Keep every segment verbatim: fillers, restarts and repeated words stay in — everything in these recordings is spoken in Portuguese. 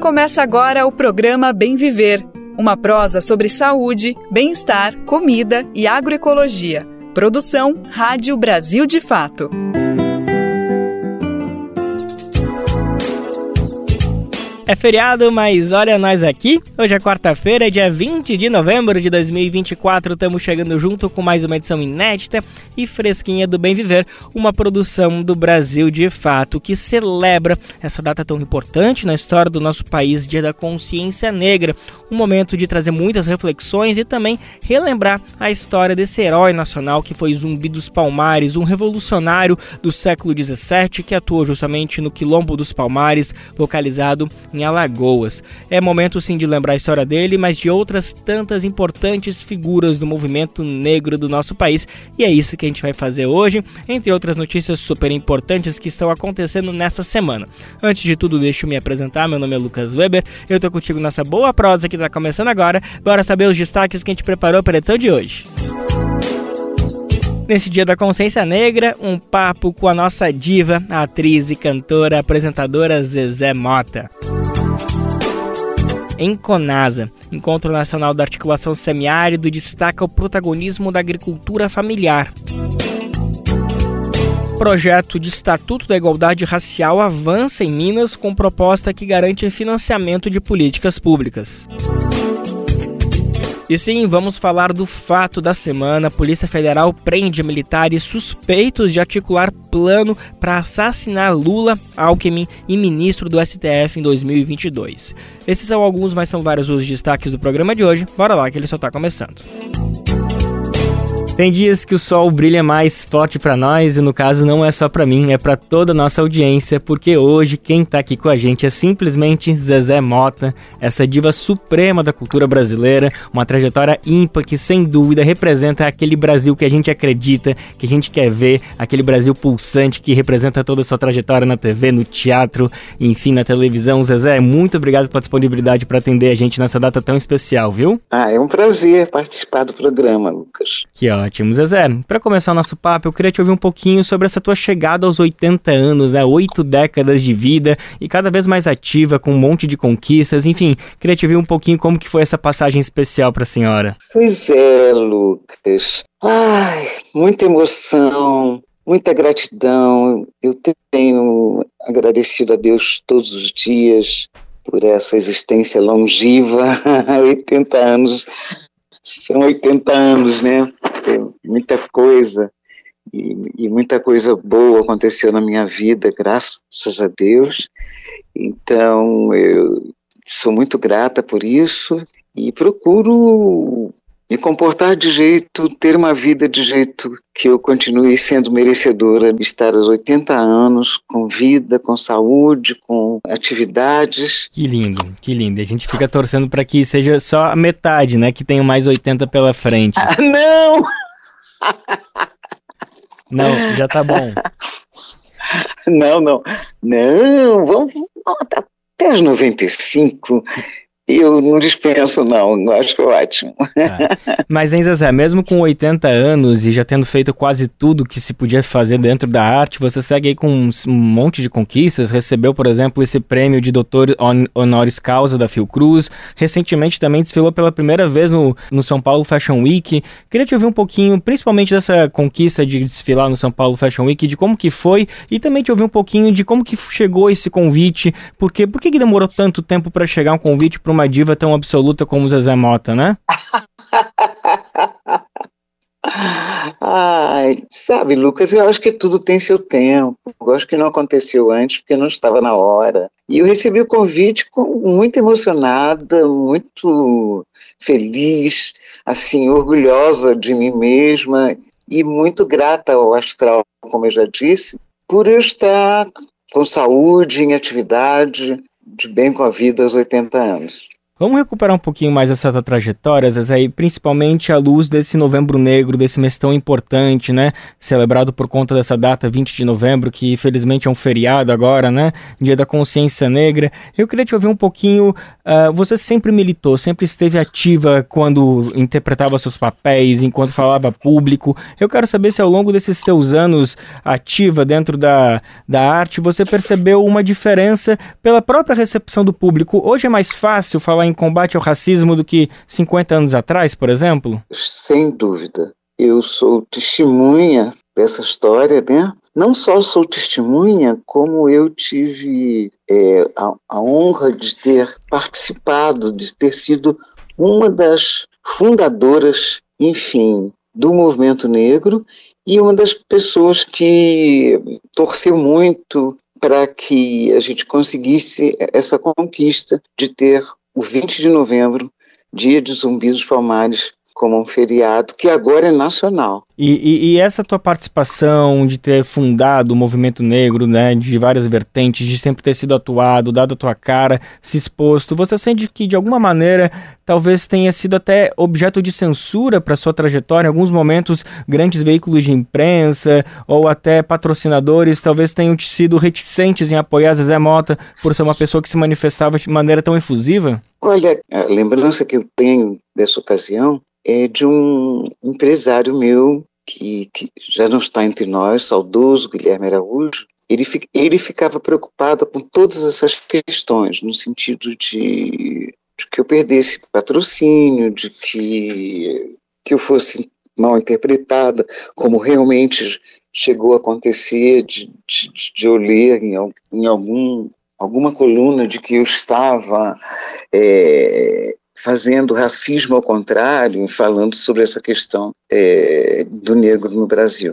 Começa agora o programa Bem Viver, uma prosa sobre saúde, bem-estar, comida e agroecologia. Produção Rádio Brasil de Fato. É feriado, mas olha nós aqui. Hoje é quarta-feira, dia vinte de novembro de dois mil e vinte e quatro. Estamos chegando junto com mais uma edição inédita e fresquinha do Bem Viver, uma produção do Brasil de Fato, que celebra essa data tão importante na história do nosso país, Dia da Consciência Negra. Um momento de trazer muitas reflexões e também relembrar a história desse herói nacional que foi Zumbi dos Palmares, um revolucionário do século dezessete que atuou justamente no Quilombo dos Palmares, localizado em Alagoas. É momento sim de lembrar a história dele, mas de outras tantas importantes figuras do movimento negro do nosso país, e é isso que a gente vai fazer hoje, entre outras notícias super importantes que estão acontecendo nessa semana. Antes de tudo, deixa eu me apresentar. Meu nome é Lucas Weber, eu tô contigo nessa boa prosa que tá começando agora. Bora saber os destaques que a gente preparou para a edição de hoje. Nesse Dia da Consciência Negra, um papo com a nossa diva, a atriz e cantora, apresentadora Zezé Mota. Em Conasa, Encontro Nacional da Articulação Semiárido destaca o protagonismo da agricultura familiar. Projeto de Estatuto da Igualdade Racial avança em Minas com proposta que garante financiamento de políticas públicas. E sim, vamos falar do fato da semana. A Polícia Federal prende militares suspeitos de articular plano para assassinar Lula, Alckmin e ministro do S T F em dois mil e vinte e dois. Esses são alguns, mas são vários os destaques do programa de hoje. Bora lá que ele só está começando. Tem dias que o sol brilha mais forte para nós e no caso não é só para mim, é para toda a nossa audiência, porque hoje quem tá aqui com a gente é simplesmente Zezé Mota, essa diva suprema da cultura brasileira, uma trajetória ímpar que sem dúvida representa aquele Brasil que a gente acredita, que a gente quer ver, aquele Brasil pulsante que representa toda a sua trajetória na T V, no teatro, enfim, na televisão. Zezé, muito obrigado pela disponibilidade para atender a gente nessa data tão especial, viu? Ah, é um prazer participar do programa, Lucas. Que ótimo. Ótimo, Zezé. Para começar o nosso papo, eu queria te ouvir um pouquinho sobre essa tua chegada aos oitenta anos, né? Oito décadas de vida e cada vez mais ativa, com um monte de conquistas. Enfim, queria te ouvir um pouquinho como que foi essa passagem especial para a senhora. Pois é, Lucas. Ai, muita emoção, muita gratidão. Eu tenho agradecido a Deus todos os dias por essa existência longeva. oitenta anos, são oitenta anos, né? Muita coisa e, e muita coisa boa aconteceu na minha vida, graças a Deus. Então eu sou muito grata por isso e procuro me comportar de jeito, ter uma vida de jeito que eu continue sendo merecedora de estar aos oitenta anos, com vida, com saúde, com atividades. Que lindo, que lindo. E a gente fica torcendo para que seja só a metade, né? Que tenha mais oitenta pela frente. Ah, não! Não, já tá bom. Não, não. Não, vamos até os noventa e cinco. Eu não dispenso, não. Eu acho ótimo. Ah, mas, hein, Zezé, mesmo com oitenta anos e já tendo feito quase tudo que se podia fazer dentro da arte, você segue aí com um, um monte de conquistas. Recebeu, por exemplo, esse prêmio de doutor honoris causa da Fiocruz. Recentemente também desfilou pela primeira vez no, no São Paulo Fashion Week. Queria te ouvir um pouquinho, principalmente dessa conquista de desfilar no São Paulo Fashion Week, de como que foi, e também te ouvir um pouquinho de como que chegou esse convite. Porque, por que que demorou tanto tempo para chegar um convite para uma uma diva tão absoluta como Zezé Mota, né? Ai, sabe, Lucas, eu acho que tudo tem seu tempo. Eu acho que não aconteceu antes porque não estava na hora. E eu recebi o convite com, muito emocionada, muito feliz, assim, orgulhosa de mim mesma e muito grata ao astral, como eu já disse, por eu estar com saúde, em atividade, de bem com a vida aos oitenta anos. Vamos recuperar um pouquinho mais essa tua trajetória, Zezé, e principalmente à luz desse Novembro Negro, desse mês tão importante, né? Celebrado por conta dessa data, vinte de novembro, que infelizmente é um feriado agora, né? Dia da Consciência Negra. Eu queria te ouvir um pouquinho, uh, você sempre militou, sempre esteve ativa quando interpretava seus papéis, enquanto falava público. Eu quero saber se ao longo desses teus anos ativa dentro da, da arte, você percebeu uma diferença pela própria recepção do público. Hoje é mais fácil falar em combate ao racismo do que cinquenta anos atrás, por exemplo? Sem dúvida. Eu sou testemunha dessa história, né? Não só sou testemunha, como eu tive é, a, a honra de ter participado, de ter sido uma das fundadoras, enfim, do movimento negro e uma das pessoas que torceu muito para que a gente conseguisse essa conquista de ter o vinte de novembro, dia de Zumbi dos Palmares, como um feriado que agora é nacional. E, e, e essa tua participação de ter fundado o movimento negro, né, de várias vertentes, de sempre ter sido atuado, dado a tua cara, se exposto, você sente que de alguma maneira talvez tenha sido até objeto de censura para sua trajetória? Em alguns momentos, grandes veículos de imprensa ou até patrocinadores talvez tenham sido reticentes em apoiar Zezé Mota por ser uma pessoa que se manifestava de maneira tão efusiva? Olha, a lembrança que eu tenho dessa ocasião é de um empresário meu que, que já não está entre nós, saudoso Guilherme Araújo. Ele, ele ficava preocupado com todas essas questões, no sentido de, de que eu perdesse patrocínio, de que, que eu fosse mal interpretada, como realmente chegou a acontecer, de, de, de eu ler em, em algum, alguma coluna de que eu estava é, fazendo racismo ao contrário, falando sobre essa questão é, do negro no Brasil.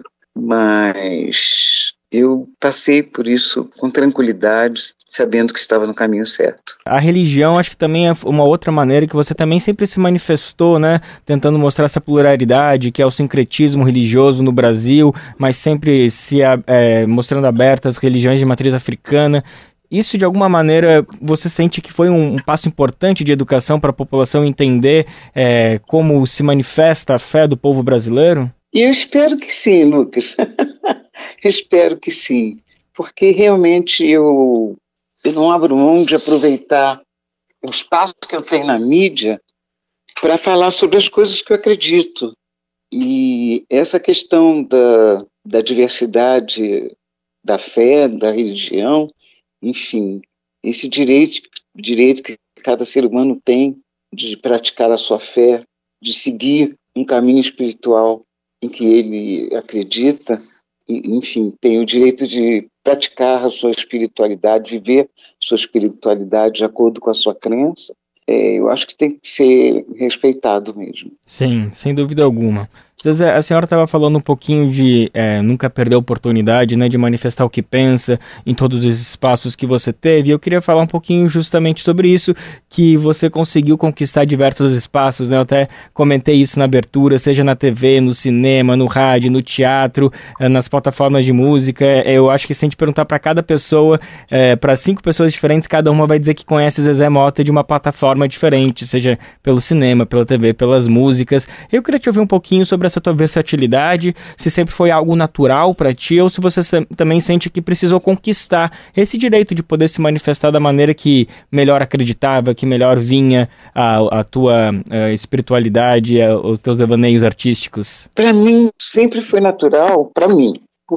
Mas eu passei por isso com tranquilidade, sabendo que estava no caminho certo. A religião acho que também é uma outra maneira que você também sempre se manifestou, né? Tentando mostrar essa pluralidade, que é o sincretismo religioso no Brasil, mas sempre se é, mostrando abertas às religiões de matriz africana. Isso, de alguma maneira, você sente que foi um, um passo importante de educação para a população entender é, como se manifesta a fé do povo brasileiro? Eu espero que sim, Lucas. Espero que sim. Porque realmente eu, eu não abro mão de aproveitar o espaço que eu tenho na mídia para falar sobre as coisas que eu acredito. E essa questão da, da diversidade da fé, da religião, enfim, esse direito, direito que cada ser humano tem de praticar a sua fé, de seguir um caminho espiritual em que ele acredita, e, enfim, tem o direito de praticar a sua espiritualidade, viver sua espiritualidade de acordo com a sua crença, é, eu acho que tem que ser respeitado mesmo. Sim, sem dúvida alguma. Zezé, a senhora estava falando um pouquinho de é, nunca perder a oportunidade, né, de manifestar o que pensa em todos os espaços que você teve, e eu queria falar um pouquinho justamente sobre isso, que você conseguiu conquistar diversos espaços, né, eu até comentei isso na abertura, seja na T V, no cinema, no rádio, no teatro, nas plataformas de música. Eu acho que se a gente perguntar para cada pessoa, é, para cinco pessoas diferentes, cada uma vai dizer que conhece Zezé Mota de uma plataforma diferente, seja pelo cinema, pela T V, pelas músicas. Eu queria te ouvir um pouquinho sobre essa tua versatilidade, se sempre foi algo natural para ti ou se você se, também sente que precisou conquistar esse direito de poder se manifestar da maneira que melhor acreditava, que melhor vinha a, a tua a espiritualidade, a, os teus devaneios artísticos. Para mim sempre foi natural, para mim,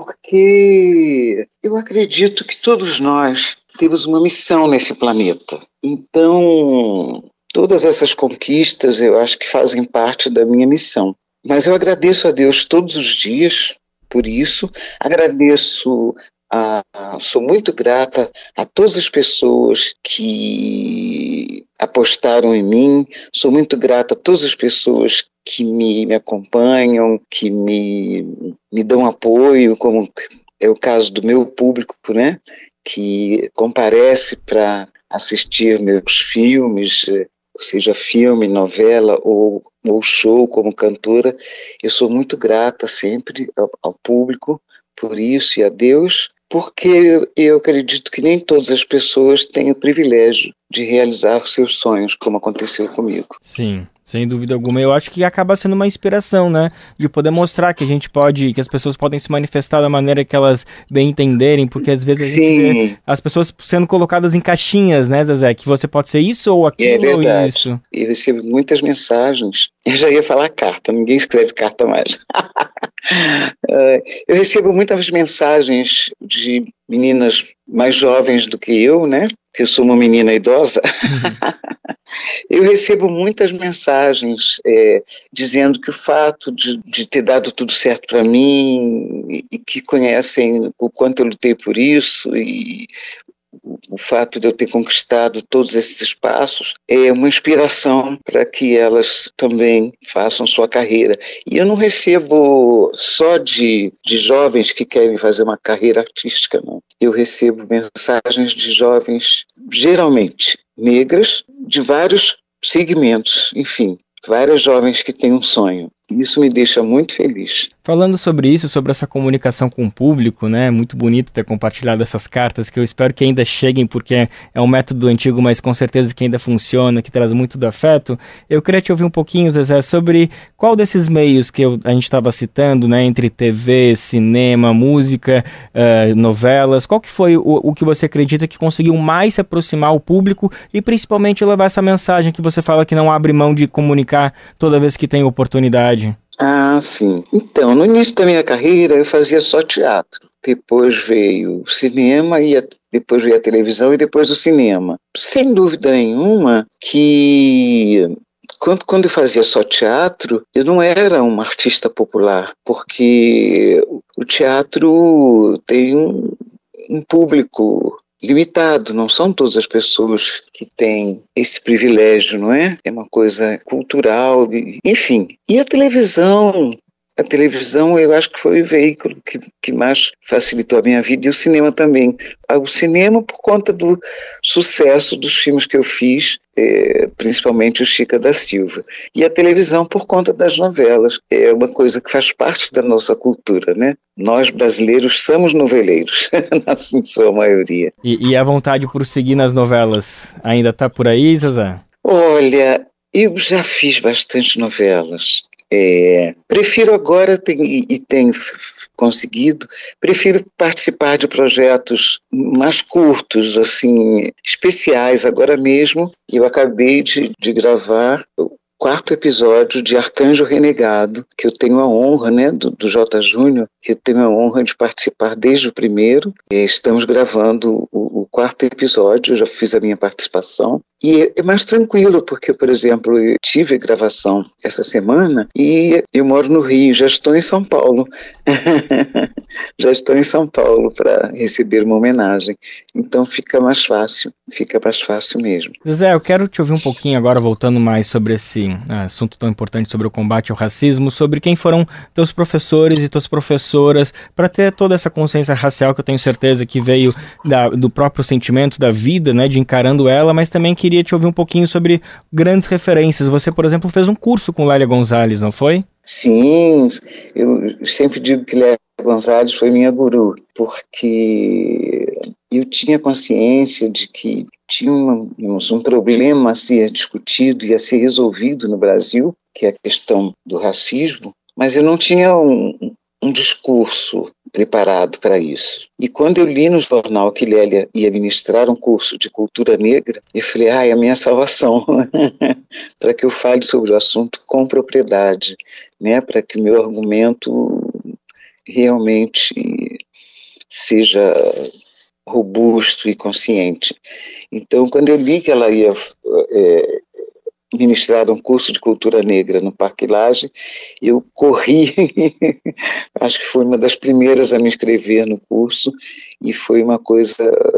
porque eu acredito que todos nós temos uma missão nesse planeta. Então, todas essas conquistas eu acho que fazem parte da minha missão. Mas eu agradeço a Deus todos os dias por isso, agradeço, a, a, sou muito grata a todas as pessoas que apostaram em mim, sou muito grata a todas as pessoas que me, me acompanham, que me, me dão apoio, como é o caso do meu público, né, que comparece para assistir meus filmes, seja filme, novela ou, ou show como cantora. Eu sou muito grata sempre ao, ao público por isso e a Deus, porque eu acredito que nem todas as pessoas têm o privilégio de realizar os seus sonhos, como aconteceu comigo. Sim, sem dúvida alguma. Eu acho que acaba sendo uma inspiração, né? De poder mostrar que a gente pode, que as pessoas podem se manifestar da maneira que elas bem entenderem, porque às vezes a Sim. gente vê as pessoas sendo colocadas em caixinhas, né, Zezé? Que você pode ser isso ou aquilo é ou isso. Eu recebo muitas mensagens. Eu já ia falar carta, ninguém escreve carta mais. Eu recebo muitas mensagens de meninas mais jovens do que eu, né? Que eu sou uma menina idosa. Uhum. Eu recebo muitas mensagens é, dizendo que o fato de, de ter dado tudo certo para mim e, e que conhecem o quanto eu lutei por isso e o fato de eu ter conquistado todos esses espaços é uma inspiração para que elas também façam sua carreira. E eu não recebo só de, de jovens que querem fazer uma carreira artística, não. Eu recebo mensagens de jovens, geralmente negras, de vários segmentos, enfim, várias jovens que têm um sonho. Isso me deixa muito feliz. Falando sobre isso, sobre essa comunicação com o público, né? Muito bonito ter compartilhado essas cartas que eu espero que ainda cheguem, porque é um método antigo, mas com certeza que ainda funciona, que traz muito do afeto. Eu queria te ouvir um pouquinho, Zezé, sobre qual desses meios que eu, a gente estava citando, né? Entre T V, cinema, música, uh, novelas, qual que foi o, o que você acredita que conseguiu mais se aproximar ao público e principalmente levar essa mensagem que você fala que não abre mão de comunicar toda vez que tem oportunidade? Ah, sim. Então, no início da minha carreira eu fazia só teatro. Depois veio o cinema, e a, depois veio a televisão e depois o cinema. Sem dúvida nenhuma que quando, quando eu fazia só teatro, eu não era uma artista popular, porque o teatro tem um, um público limitado, não são todas as pessoas que têm esse privilégio, não é? É uma coisa cultural, enfim. E a televisão, a televisão eu acho que foi o veículo que, que mais facilitou a minha vida, e o cinema também. O cinema por conta do sucesso dos filmes que eu fiz, é, principalmente o Chica da Silva. E a televisão por conta das novelas. É uma coisa que faz parte da nossa cultura, né? Nós brasileiros somos noveleiros, na sua maioria. E, e a vontade por seguir nas novelas ainda está por aí, Zezé? Olha, eu já fiz bastante novelas. É, prefiro agora, tem, e tenho conseguido, prefiro participar de projetos mais curtos, assim, especiais. Agora mesmo, eu acabei de, de gravar o quarto episódio de Arcanjo Renegado, que eu tenho a honra, né, do, do J. Júnior, que eu tenho a honra de participar desde o primeiro. É, estamos gravando o, o quarto episódio, eu já fiz a minha participação. E é mais tranquilo, porque, por exemplo, eu tive gravação essa semana e eu moro no Rio, já estou em São Paulo. já estou em São Paulo para receber uma homenagem. Então fica mais fácil, fica mais fácil mesmo. Zezé, eu quero te ouvir um pouquinho agora, voltando mais sobre esse uh, assunto tão importante sobre o combate ao racismo, sobre quem foram teus professores e tuas professoras, para ter toda essa consciência racial que eu tenho certeza que veio da, do próprio sentimento da vida, né, de encarando ela, mas também que queria te ouvir um pouquinho sobre grandes referências. Você, por exemplo, fez um curso com Lélia Gonzalez, não foi? Sim, eu sempre digo que Lélia Gonzalez foi minha guru, porque eu tinha consciência de que tinha um, um problema a ser discutido e a ser resolvido no Brasil, que é a questão do racismo, mas eu não tinha um, um discurso preparado para isso. E quando eu li no jornal que Lélia ia ministrar um curso de cultura negra, eu falei, ah, é a minha salvação, para que eu fale sobre o assunto com propriedade, né, para que o meu argumento realmente seja robusto e consciente. Então, quando eu li que ela ia é, ministrar um curso de cultura negra no Parque Lage, eu corri, acho que foi uma das primeiras a me inscrever no curso, e foi uma coisa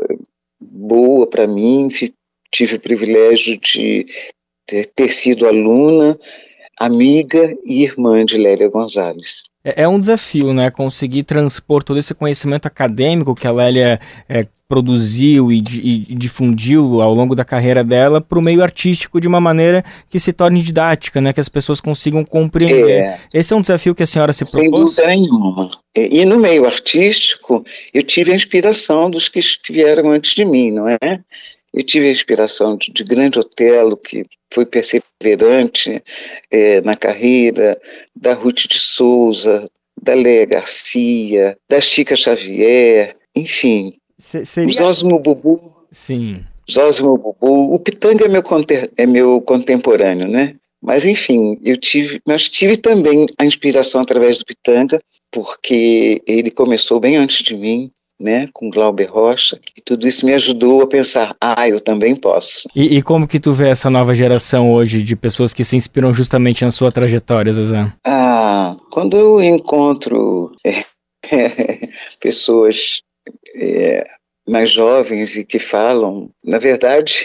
boa para mim. Tive o privilégio de ter, ter sido aluna, amiga e irmã de Lélia Gonzalez. É, é um desafio, né, conseguir transpor todo esse conhecimento acadêmico que a Lélia é, produziu e, e, e difundiu ao longo da carreira dela para o meio artístico de uma maneira que se torne didática, né, que as pessoas consigam compreender. É, Esse é um desafio que a senhora se propôs? Sem dúvida nenhuma. E, e no meio artístico, eu tive a inspiração dos que, que vieram antes de mim, não é? Eu tive a inspiração de, de Grande Otelo, que foi perseverante é, na carreira, da Ruth de Souza, da Léa Garcia, da Chica Xavier, enfim, Se, seria... o Zósimo Bubu. Sim. Zósimo Bubu. O Pitanga é meu, é meu contemporâneo, né? Mas, enfim, eu tive, mas tive também a inspiração através do Pitanga, porque ele começou bem antes de mim, né, com Glauber Rocha, e tudo isso me ajudou a pensar, ah, eu também posso. E, e como que tu vê essa nova geração hoje de pessoas que se inspiram justamente na sua trajetória, Zezé? Ah, quando eu encontro é, é, pessoas é, mais jovens e que falam, na verdade...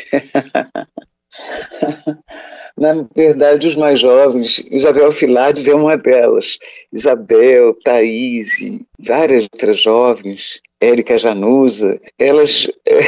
Na verdade, os mais jovens, Isabel Filades é uma delas. Isabel, Thaís e várias outras jovens, Érica Januza, elas, é,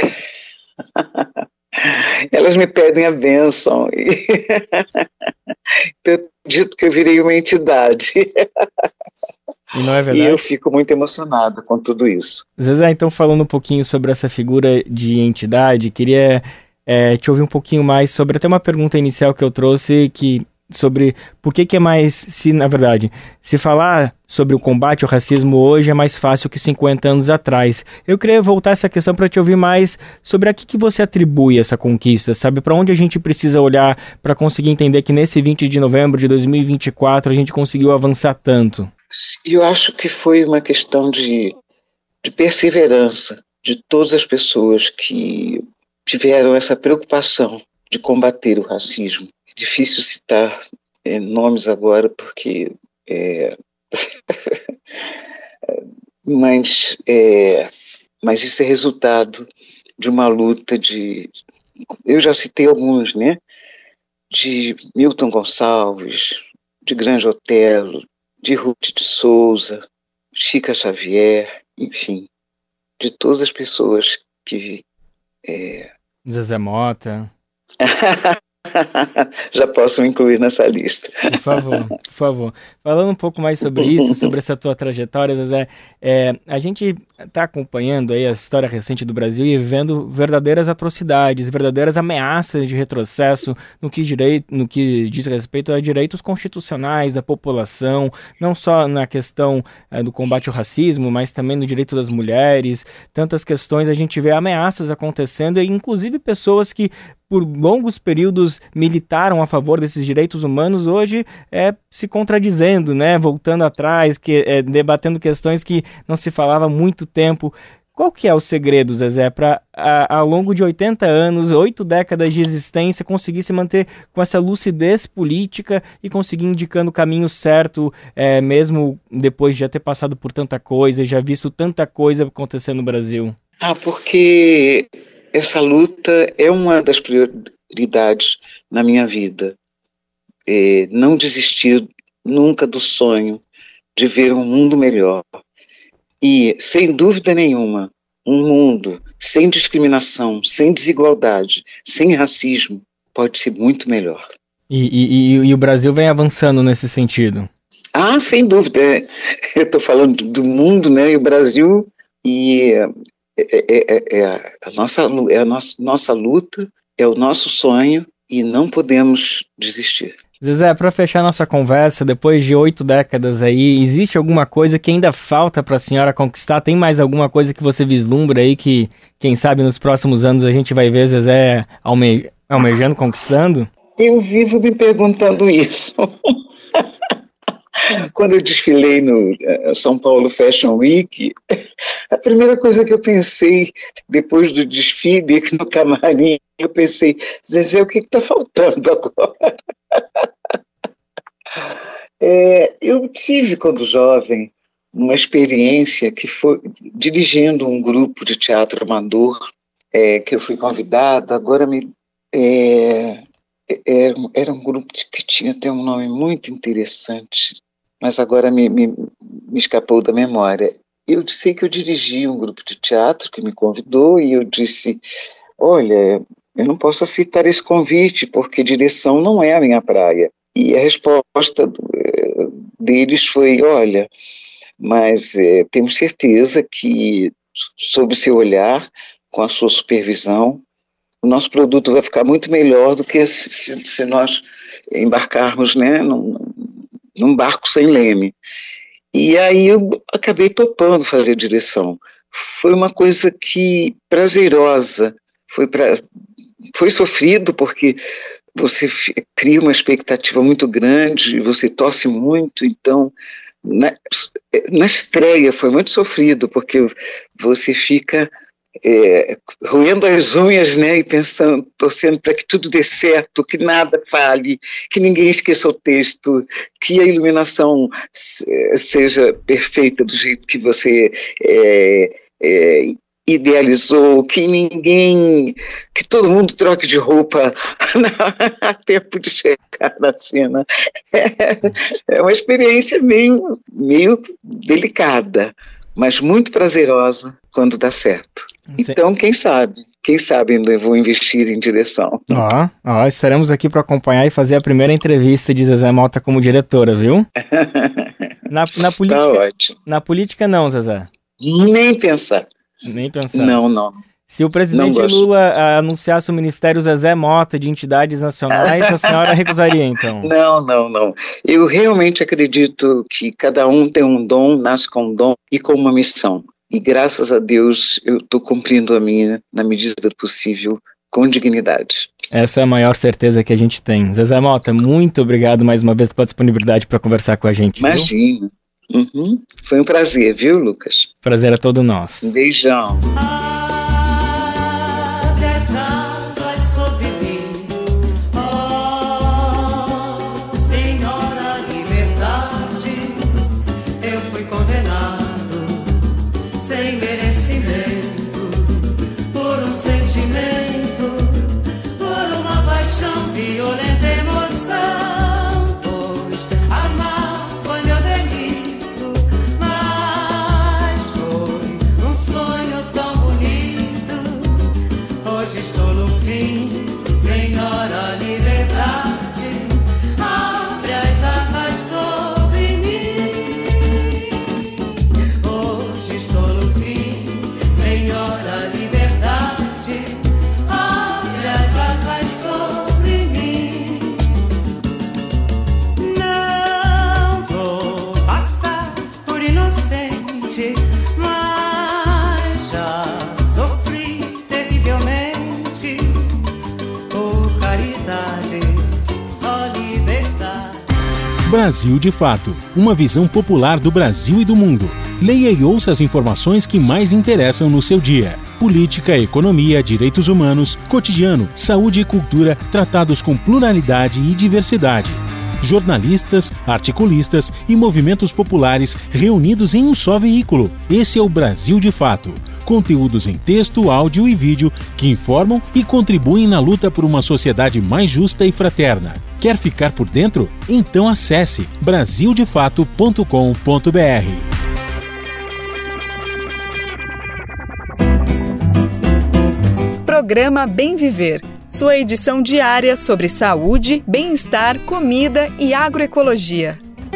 elas me pedem a bênção. E então, eu dito que eu virei uma entidade. E não é verdade? E eu fico muito emocionada com tudo isso. Zezé, então falando um pouquinho sobre essa figura de entidade, queria... É, te ouvir um pouquinho mais sobre até uma pergunta inicial que eu trouxe que, sobre por que, que é mais, se na verdade, se falar sobre o combate ao racismo hoje é mais fácil que cinquenta anos atrás. Eu queria voltar essa questão para te ouvir mais sobre a que, que você atribui essa conquista, sabe? Para onde a gente precisa olhar para conseguir entender que nesse vinte de novembro de dois mil e vinte e quatro a gente conseguiu avançar tanto? Eu acho que foi uma questão de, de perseverança de todas as pessoas que tiveram essa preocupação de combater o racismo. É difícil citar é, nomes agora, porque... É... mas, é... mas isso é resultado de uma luta de... Eu já citei alguns, né? De Milton Gonçalves, de Grande Otelo, de Ruth de Souza, Chica Xavier, enfim, de todas as pessoas que... É... Zezé Mota. Já posso me incluir nessa lista. Por favor, por favor. Falando um pouco mais sobre isso, sobre essa tua trajetória, Zezé, é, a gente está acompanhando aí a história recente do Brasil e vendo verdadeiras atrocidades, verdadeiras ameaças de retrocesso no que, direito, no que diz respeito a direitos constitucionais da população, não só na questão é, do combate ao racismo, mas também no direito das mulheres. Tantas questões, a gente vê ameaças acontecendo e inclusive pessoas que por longos períodos militaram a favor desses direitos humanos, hoje é se contradizendo, né? Voltando atrás, que, é, debatendo questões que não se falava há muito tempo. Qual que é o segredo, Zezé, para ao longo de oitenta anos, oito décadas de existência, conseguir se manter com essa lucidez política e conseguir indicando o caminho certo, é, mesmo depois de já ter passado por tanta coisa, já visto tanta coisa acontecer no Brasil? Ah, porque... essa luta é uma das prioridades na minha vida. É, não desistir nunca do sonho de ver um mundo melhor. E, sem dúvida nenhuma, um mundo sem discriminação, sem desigualdade, sem racismo, pode ser muito melhor. E, e, e, e o Brasil vem avançando nesse sentido? Ah, sem dúvida. É, eu estou falando do mundo, né? E o Brasil... E, É, é, é, a nossa, é a nossa, nossa luta, é o nosso sonho e não podemos desistir. Zezé, para fechar nossa conversa, depois de oito décadas aí, existe alguma coisa que ainda falta para a senhora conquistar? Tem mais alguma coisa que você vislumbra aí que, quem sabe, nos próximos anos a gente vai ver Zezé alme, almejando, conquistando? Eu vivo me perguntando isso. Quando eu desfilei no São Paulo Fashion Week, a primeira coisa que eu pensei, depois do desfile no camarim, eu pensei, Zezé, o que está faltando agora? É, eu tive, quando jovem, uma experiência que foi dirigindo um grupo de teatro amador, é, que eu fui convidada, agora me... É, é, era um grupo que tinha até um nome muito interessante, mas agora me, me, me escapou da memória. Eu disse que eu dirigi um grupo de teatro que me convidou e eu disse, olha, eu não posso aceitar esse convite porque direção não é a minha praia. E a resposta deles foi, olha, mas é, temos certeza que sob o seu olhar, com a sua supervisão, o nosso produto vai ficar muito melhor do que se, se nós embarcarmos, né, num, num barco sem leme. E aí eu acabei topando fazer direção. Foi uma coisa que prazerosa, foi, pra, foi sofrido porque você cria uma expectativa muito grande, você torce muito, então na, na estreia foi muito sofrido, porque você fica é, roendo as unhas, né, e pensando, torcendo para que tudo dê certo, que nada fale, que ninguém esqueça o texto, que a iluminação seja perfeita do jeito que você é, é, idealizou, que ninguém, que todo mundo troque de roupa a tempo de chegar na cena. É, é uma experiência meio, meio delicada, mas muito prazerosa quando dá certo. Sim. Então, quem sabe? Quem sabe ainda eu vou investir em direção. Ó, ó, estaremos aqui para acompanhar e fazer a primeira entrevista de Zezé Mota como diretora, viu? Na, na política, tá ótimo. Na política não, Zezé. Nem pensar. Nem pensar. Não, não. Se o presidente Lula anunciasse o Ministério Zezé Mota de Entidades Nacionais, a senhora recusaria, então? Não, não, não. Eu realmente acredito que cada um tem um dom, nasce com um dom e com uma missão. E graças a Deus eu estou cumprindo a minha, na medida do possível, com dignidade. Essa é a maior certeza que a gente tem. Zezé Mota, muito obrigado mais uma vez pela disponibilidade para conversar com a gente. Imagina. Uhum. Foi um prazer, viu, Lucas? Prazer é todo nosso. Um beijão. Brasil de Fato, uma visão popular do Brasil e do mundo. Leia e ouça as informações que mais interessam no seu dia. Política, economia, direitos humanos, cotidiano, saúde e cultura, tratados com pluralidade e diversidade. Jornalistas, articulistas e movimentos populares reunidos em um só veículo. Esse é o Brasil de Fato. Conteúdos em texto, áudio e vídeo que informam e contribuem na luta por uma sociedade mais justa e fraterna. Quer ficar por dentro? Então acesse brasil de fato ponto com ponto b r. Programa Bem Viver, sua edição diária sobre saúde, bem-estar, comida e agroecologia.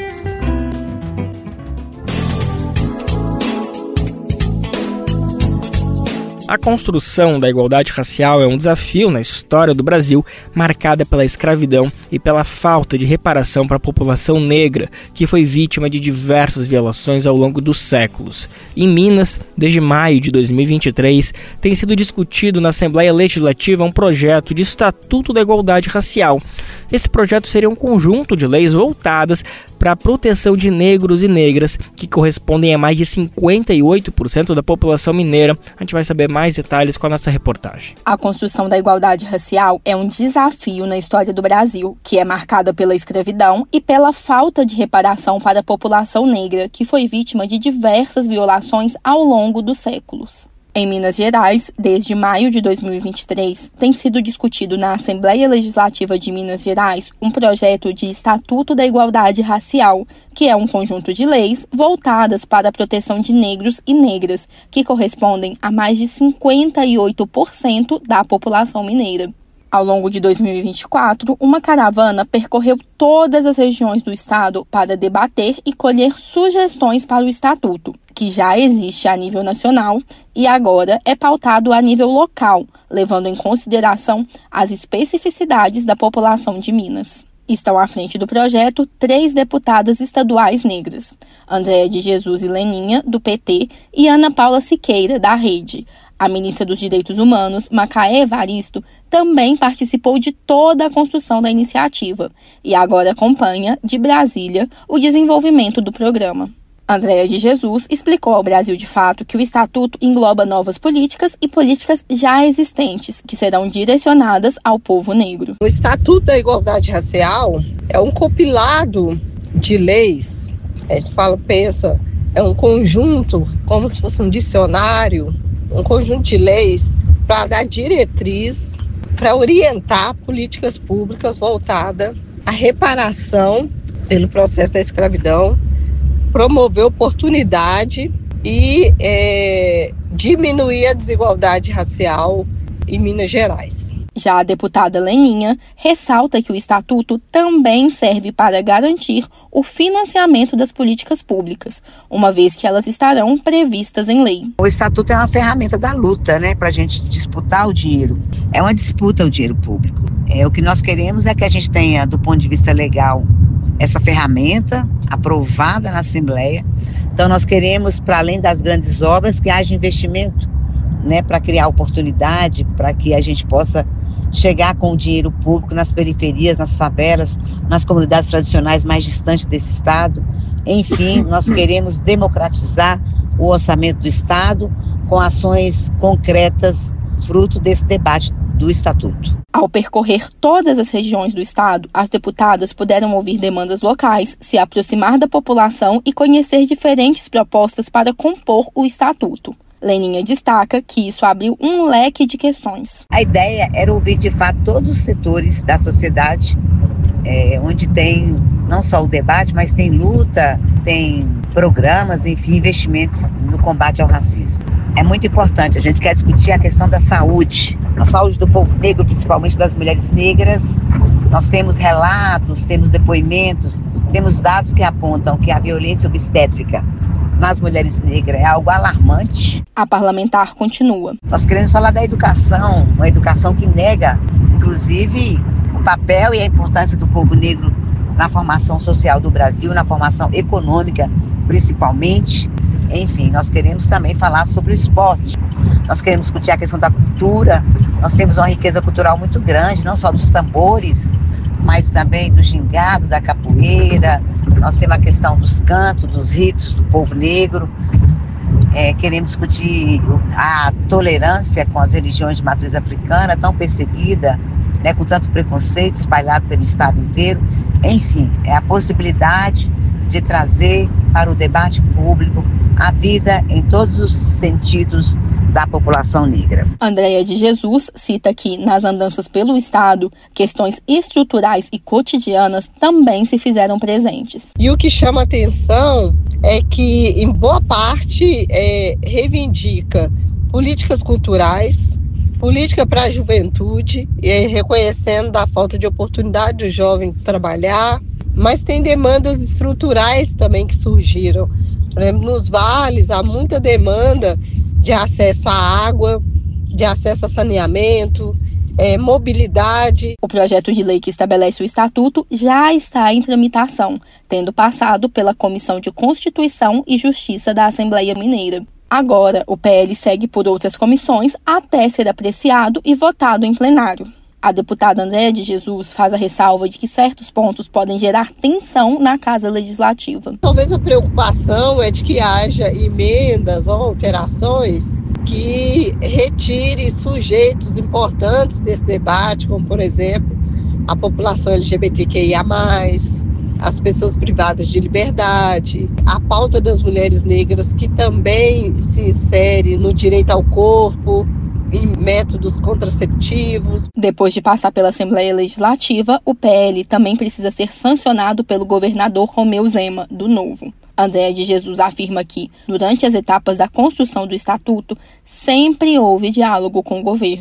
A construção da igualdade racial é um desafio na história do Brasil, marcada pela escravidão e pela falta de reparação para a população negra, que foi vítima de diversas violações ao longo dos séculos. Em Minas, desde maio de dois mil e vinte e três, tem sido discutido na Assembleia Legislativa um projeto de Estatuto da Igualdade Racial. Esse projeto seria um conjunto de leis voltadas para a proteção de negros e negras, que correspondem a mais de cinquenta e oito por cento da população mineira. A gente vai saber mais detalhes com a nossa reportagem. A construção da igualdade racial é um desafio na história do Brasil, que é marcada pela escravidão e pela falta de reparação para a população negra, que foi vítima de diversas violações ao longo dos séculos. Em Minas Gerais, desde maio de dois mil e vinte e três, tem sido discutido na Assembleia Legislativa de Minas Gerais um projeto de Estatuto da Igualdade Racial, que é um conjunto de leis voltadas para a proteção de negros e negras, que correspondem a mais de cinquenta e oito por cento da população mineira. Ao longo de dois mil e vinte e quatro, uma caravana percorreu todas as regiões do estado para debater e colher sugestões para o Estatuto, que já existe a nível nacional e agora é pautado a nível local, levando em consideração as especificidades da população de Minas. Estão à frente do projeto três deputadas estaduais negras, Andréa de Jesus e Leninha, do P T, e Ana Paula Siqueira, da Rede. A ministra dos Direitos Humanos, Macaé Evaristo, também participou de toda a construção da iniciativa e agora acompanha, de Brasília, o desenvolvimento do programa. Andréa de Jesus explicou ao Brasil de Fato que o Estatuto engloba novas políticas e políticas já existentes, que serão direcionadas ao povo negro. O Estatuto da Igualdade Racial é um compilado de leis, a gente fala, pensa, é um conjunto, como se fosse um dicionário, um conjunto de leis para dar diretriz, para orientar políticas públicas voltadas à reparação pelo processo da escravidão, promover oportunidade e é, diminuir a desigualdade racial em Minas Gerais. Já a deputada Leninha ressalta que o Estatuto também serve para garantir o financiamento das políticas públicas, uma vez que elas estarão previstas em lei. O Estatuto é uma ferramenta da luta, né, para a gente disputar o dinheiro. É uma disputa o dinheiro público. É, o que nós queremos é que a gente tenha, do ponto de vista legal, essa ferramenta aprovada na Assembleia. Então nós queremos, para além das grandes obras, que haja investimento, né, para criar oportunidade, para que a gente possa chegar com o dinheiro público nas periferias, nas favelas, nas comunidades tradicionais mais distantes desse estado. Enfim, nós queremos democratizar o orçamento do estado com ações concretas, fruto desse debate do Estatuto. Ao percorrer todas as regiões do estado, as deputadas puderam ouvir demandas locais, se aproximar da população e conhecer diferentes propostas para compor o Estatuto. Leninha destaca que isso abriu um leque de questões. A ideia era ouvir, de fato, todos os setores da sociedade, é, onde tem não só o debate, mas tem luta, tem programas, enfim, investimentos no combate ao racismo. É muito importante, a gente quer discutir a questão da saúde, a saúde do povo negro, principalmente das mulheres negras. Nós temos relatos, temos depoimentos, temos dados que apontam que a violência obstétrica nas mulheres negras é algo alarmante. A parlamentar continua. Nós queremos falar da educação, uma educação que nega, inclusive, o papel e a importância do povo negro na formação social do Brasil, na formação econômica, principalmente. Enfim, nós queremos também falar sobre o esporte. Nós queremos discutir a questão da cultura. Nós temos uma riqueza cultural muito grande, não só dos tambores, mas também do gingado, da capoeira. Nós temos a questão dos cantos, dos ritos do povo negro. É, queremos discutir a tolerância com as religiões de matriz africana, tão perseguida, né, com tanto preconceito espalhado pelo estado inteiro. Enfim, é a possibilidade de trazer para o debate público a vida em todos os sentidos da população negra. Andréa de Jesus cita que, nas andanças pelo estado, questões estruturais e cotidianas também se fizeram presentes. E o que chama atenção é que, em boa parte, é, reivindica políticas culturais, política para a juventude, e reconhecendo da falta de oportunidade do jovem trabalhar, mas tem demandas estruturais também que surgiram. Por exemplo, nos vales há muita demanda de acesso à água, de acesso a saneamento, é, mobilidade. O projeto de lei que estabelece o Estatuto já está em tramitação, tendo passado pela Comissão de Constituição e Justiça da Assembleia Mineira. Agora, o P L segue por outras comissões até ser apreciado e votado em plenário. A deputada Andréa de Jesus faz a ressalva de que certos pontos podem gerar tensão na Casa Legislativa. Talvez a preocupação é de que haja emendas ou alterações que retire sujeitos importantes desse debate, como, por exemplo, a população L G B T Q I A mais, as pessoas privadas de liberdade, a pauta das mulheres negras, que também se insere no direito ao corpo, em métodos contraceptivos. Depois de passar pela Assembleia Legislativa, o P L também precisa ser sancionado pelo governador Romeu Zema, do Novo. Andréa de Jesus afirma que, durante as etapas da construção do Estatuto, sempre houve diálogo com o governo.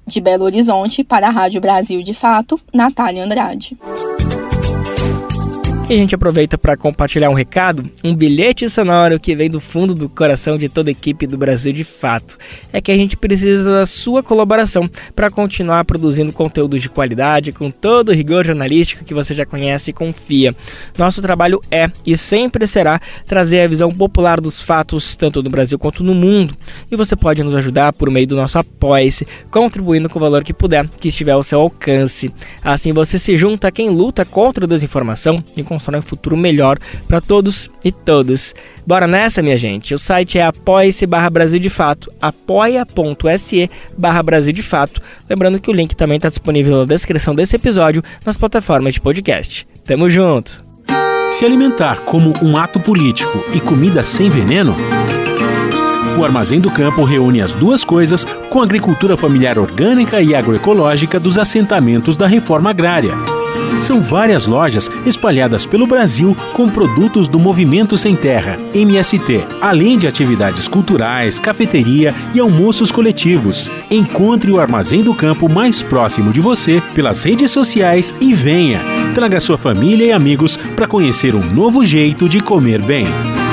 De Belo Horizonte, para a Rádio Brasil de Fato, Natália Andrade. E a gente aproveita para compartilhar um recado, um bilhete sonoro que vem do fundo do coração de toda a equipe do Brasil de Fato. É que a gente precisa da sua colaboração para continuar produzindo conteúdo de qualidade, com todo o rigor jornalístico que você já conhece e confia. Nosso trabalho é e sempre será trazer a visão popular dos fatos, tanto no Brasil quanto no mundo. E você pode nos ajudar por meio do nosso Apoia-se, contribuindo com o valor que puder, que estiver ao seu alcance. Assim você se junta a quem luta contra a desinformação e constrói um futuro melhor para todos e todas. Bora nessa, minha gente? O site é apoia-se barra Brasil de Fato, apoia.se barra Brasil de Fato. Lembrando que o link também está disponível na descrição desse episódio nas plataformas de podcast. Tamo junto! Se alimentar como um ato político e comida sem veneno? O Armazém do Campo reúne as duas coisas com a agricultura familiar orgânica e agroecológica dos assentamentos da reforma agrária. São várias lojas espalhadas pelo Brasil com produtos do Movimento Sem Terra, M S T, além de atividades culturais, cafeteria e almoços coletivos. Encontre o Armazém do Campo mais próximo de você pelas redes sociais e venha. Traga sua família e amigos para conhecer um novo jeito de comer bem.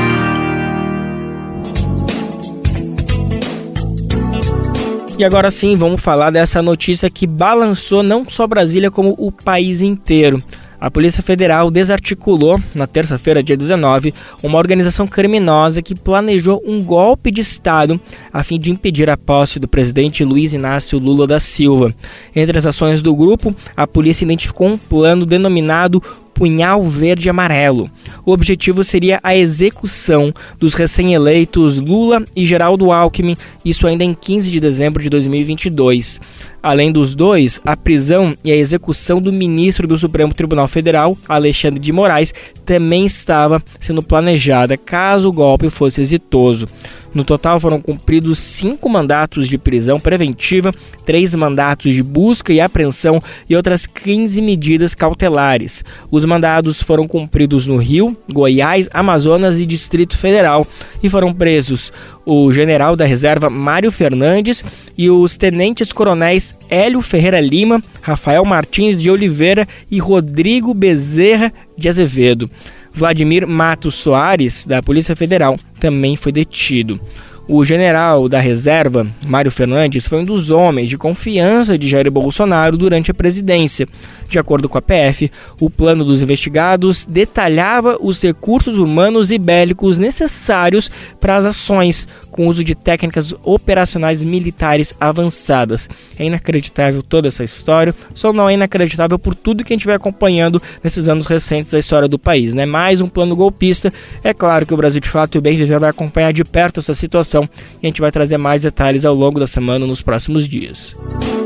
E agora sim, vamos falar dessa notícia que balançou não só Brasília, como o país inteiro. A Polícia Federal desarticulou, na terça-feira, dia dezenove, uma organização criminosa que planejou um golpe de Estado a fim de impedir a posse do presidente Luiz Inácio Lula da Silva. Entre as ações do grupo, a polícia identificou um plano denominado Punhal Verde Amarelo. O objetivo seria a execução dos recém-eleitos Lula e Geraldo Alckmin, isso ainda em quinze de dezembro de dois mil e vinte e dois. Além dos dois, a prisão e a execução do ministro do Supremo Tribunal Federal, Alexandre de Moraes, também estava sendo planejada caso o golpe fosse exitoso. No total foram cumpridos cinco mandatos de prisão preventiva, três mandatos de busca e apreensão e outras quinze medidas cautelares. Os mandados foram cumpridos no Rio, Goiás, Amazonas e Distrito Federal e foram presos o general da reserva Mário Fernandes e os tenentes-coronéis Hélio Ferreira Lima, Rafael Martins de Oliveira e Rodrigo Bezerra de Azevedo. Vladimir Matos Soares, da Polícia Federal, também foi detido. O general da reserva, Mário Fernandes, foi um dos homens de confiança de Jair Bolsonaro durante a presidência. De acordo com a P F, o plano dos investigados detalhava os recursos humanos e bélicos necessários para as ações, com uso de técnicas operacionais militares avançadas. É inacreditável toda essa história, só não é inacreditável por tudo que a gente vai acompanhando nesses anos recentes da história do país, né? Mais um plano golpista. É claro que o Brasil de Fato e o Bem Viver vai acompanhar de perto essa situação e a gente vai trazer mais detalhes ao longo da semana nos próximos dias.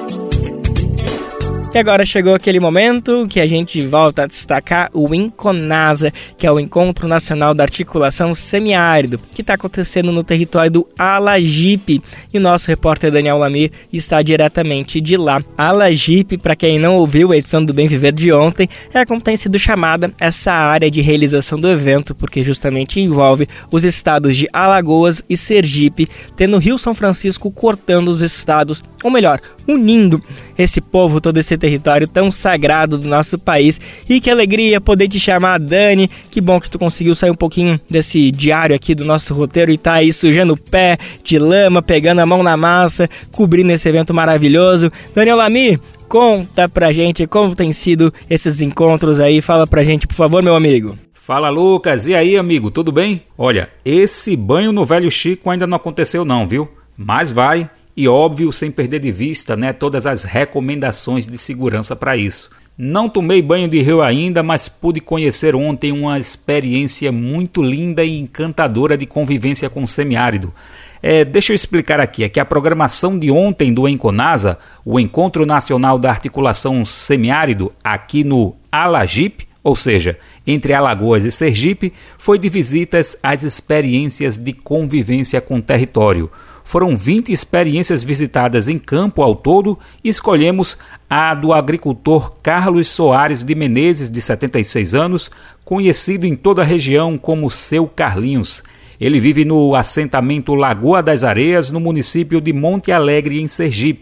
E agora chegou aquele momento que a gente volta a destacar o Enconasa, que é o Encontro Nacional da Articulação Semiárido, que está acontecendo no território do Alagipe. E o nosso repórter Daniel Lamir está diretamente de lá. Alagipe, para quem não ouviu a edição do Bem Viver de ontem, é como tem sido chamada essa área de realização do evento, porque justamente envolve os estados de Alagoas e Sergipe, tendo o Rio São Francisco cortando os estados, ou melhor, unindo esse povo, todo esse território tão sagrado do nosso país. E que alegria poder te chamar, Dani. Que bom que tu conseguiu sair um pouquinho desse diário aqui do nosso roteiro e tá aí sujando o pé de lama, pegando a mão na massa, cobrindo esse evento maravilhoso. Daniel Lamir, conta pra gente como tem sido esses encontros aí. Fala pra gente, por favor, meu amigo. Fala, Lucas. E aí, amigo, tudo bem? Olha, esse banho no Velho Chico ainda não aconteceu não, viu? Mas vai. E óbvio, sem perder de vista, né, todas as recomendações de segurança para isso. Não tomei banho de rio ainda, mas pude conhecer ontem uma experiência muito linda e encantadora de convivência com o semiárido. É, deixa eu explicar aqui, é que a programação de ontem do Enconasa, o Encontro Nacional da Articulação Semiárido, aqui no Alagipe, ou seja, entre Alagoas e Sergipe, foi de visitas às experiências de convivência com o território. Foram vinte experiências visitadas em campo ao todo e escolhemos a do agricultor Carlos Soares de Menezes, de setenta e seis anos, conhecido em toda a região como Seu Carlinhos. Ele vive no assentamento Lagoa das Areias, no município de Monte Alegre, em Sergipe.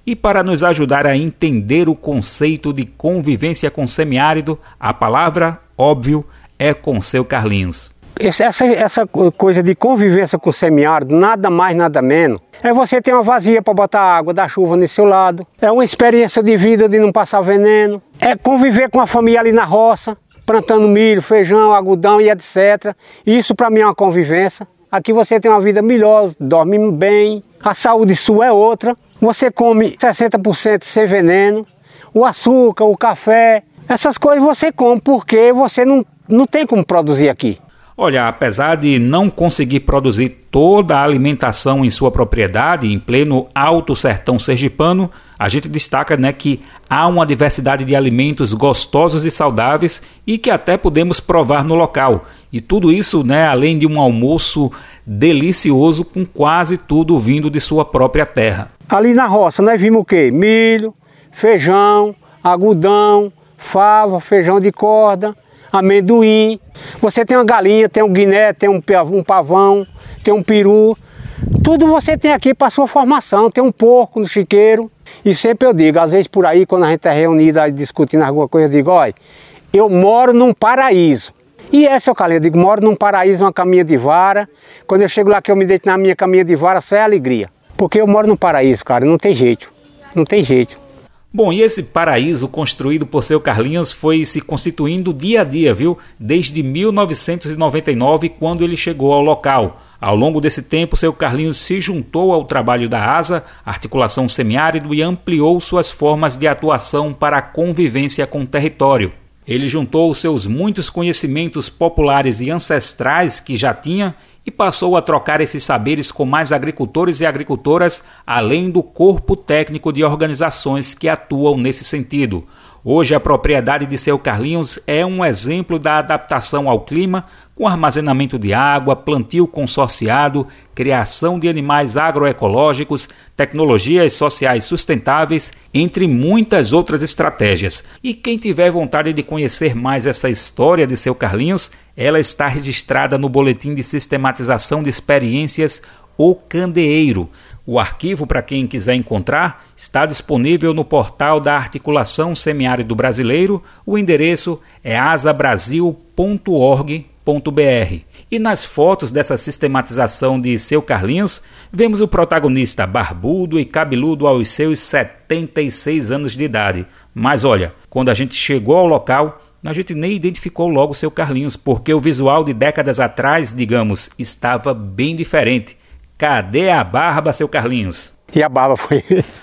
E para nos ajudar a entender o conceito de convivência com semiárido, a palavra, óbvio, é com seu Carlinhos. Essa, essa coisa de convivência com o semiárido, nada mais, nada menos, é você ter uma vazia para botar água da chuva nesse seu lado, é uma experiência de vida de não passar veneno, é conviver com a família ali na roça, plantando milho, feijão, algodão e etcétera. Isso para mim é uma convivência. Aqui você tem uma vida melhor, dorme bem, a saúde sua é outra, você come sessenta por cento sem veneno, o açúcar, o café, essas coisas você come porque você não, não tem como produzir aqui. Olha, apesar de não conseguir produzir toda a alimentação em sua propriedade, em pleno alto sertão sergipano, a gente destaca, né, que há uma diversidade de alimentos gostosos e saudáveis e que até podemos provar no local. E tudo isso, né, além de um almoço delicioso com quase tudo vindo de sua própria terra. Ali na roça nós vimos o quê? Milho, feijão, algodão, fava, feijão de corda, amendoim. Você tem uma galinha, tem um guiné, tem um, um pavão, tem um peru. Tudo você tem aqui para sua formação. Tem um porco no chiqueiro. E sempre eu digo, às vezes por aí, quando a gente é reunido aí discutindo alguma coisa, eu digo, olha, eu moro num paraíso. E é, seu Carlinhos, eu digo, moro num paraíso, uma caminha de vara. Quando eu chego lá que eu me deito na minha caminha de vara, só é alegria. Porque eu moro num paraíso, cara, não tem jeito. Não tem jeito. Bom, e esse paraíso construído por seu Carlinhos foi se constituindo dia a dia, viu? Desde mil novecentos e noventa e nove, quando ele chegou ao local. Ao longo desse tempo, seu Carlinhos se juntou ao trabalho da ASA, Articulação Semiárido, e ampliou suas formas de atuação para a convivência com o território. Ele juntou seus muitos conhecimentos populares e ancestrais que já tinha e passou a trocar esses saberes com mais agricultores e agricultoras, além do corpo técnico de organizações que atuam nesse sentido. Hoje, a propriedade de seu Carlinhos é um exemplo da adaptação ao clima, com armazenamento de água, plantio consorciado, criação de animais agroecológicos, tecnologias sociais sustentáveis, entre muitas outras estratégias. E quem tiver vontade de conhecer mais essa história de seu Carlinhos, ela está registrada no Boletim de Sistematização de Experiências, O Candeeiro. O arquivo, para quem quiser encontrar, está disponível no portal da Articulação Semiárido Brasileiro. O endereço é asabrasil ponto org ponto br. E nas fotos dessa sistematização de seu Carlinhos, vemos o protagonista barbudo e cabeludo aos seus setenta e seis anos de idade. Mas olha, quando a gente chegou ao local, a gente nem identificou logo seu Carlinhos, porque o visual de décadas atrás, digamos, estava bem diferente. Cadê a barba, seu Carlinhos? E a barba foi...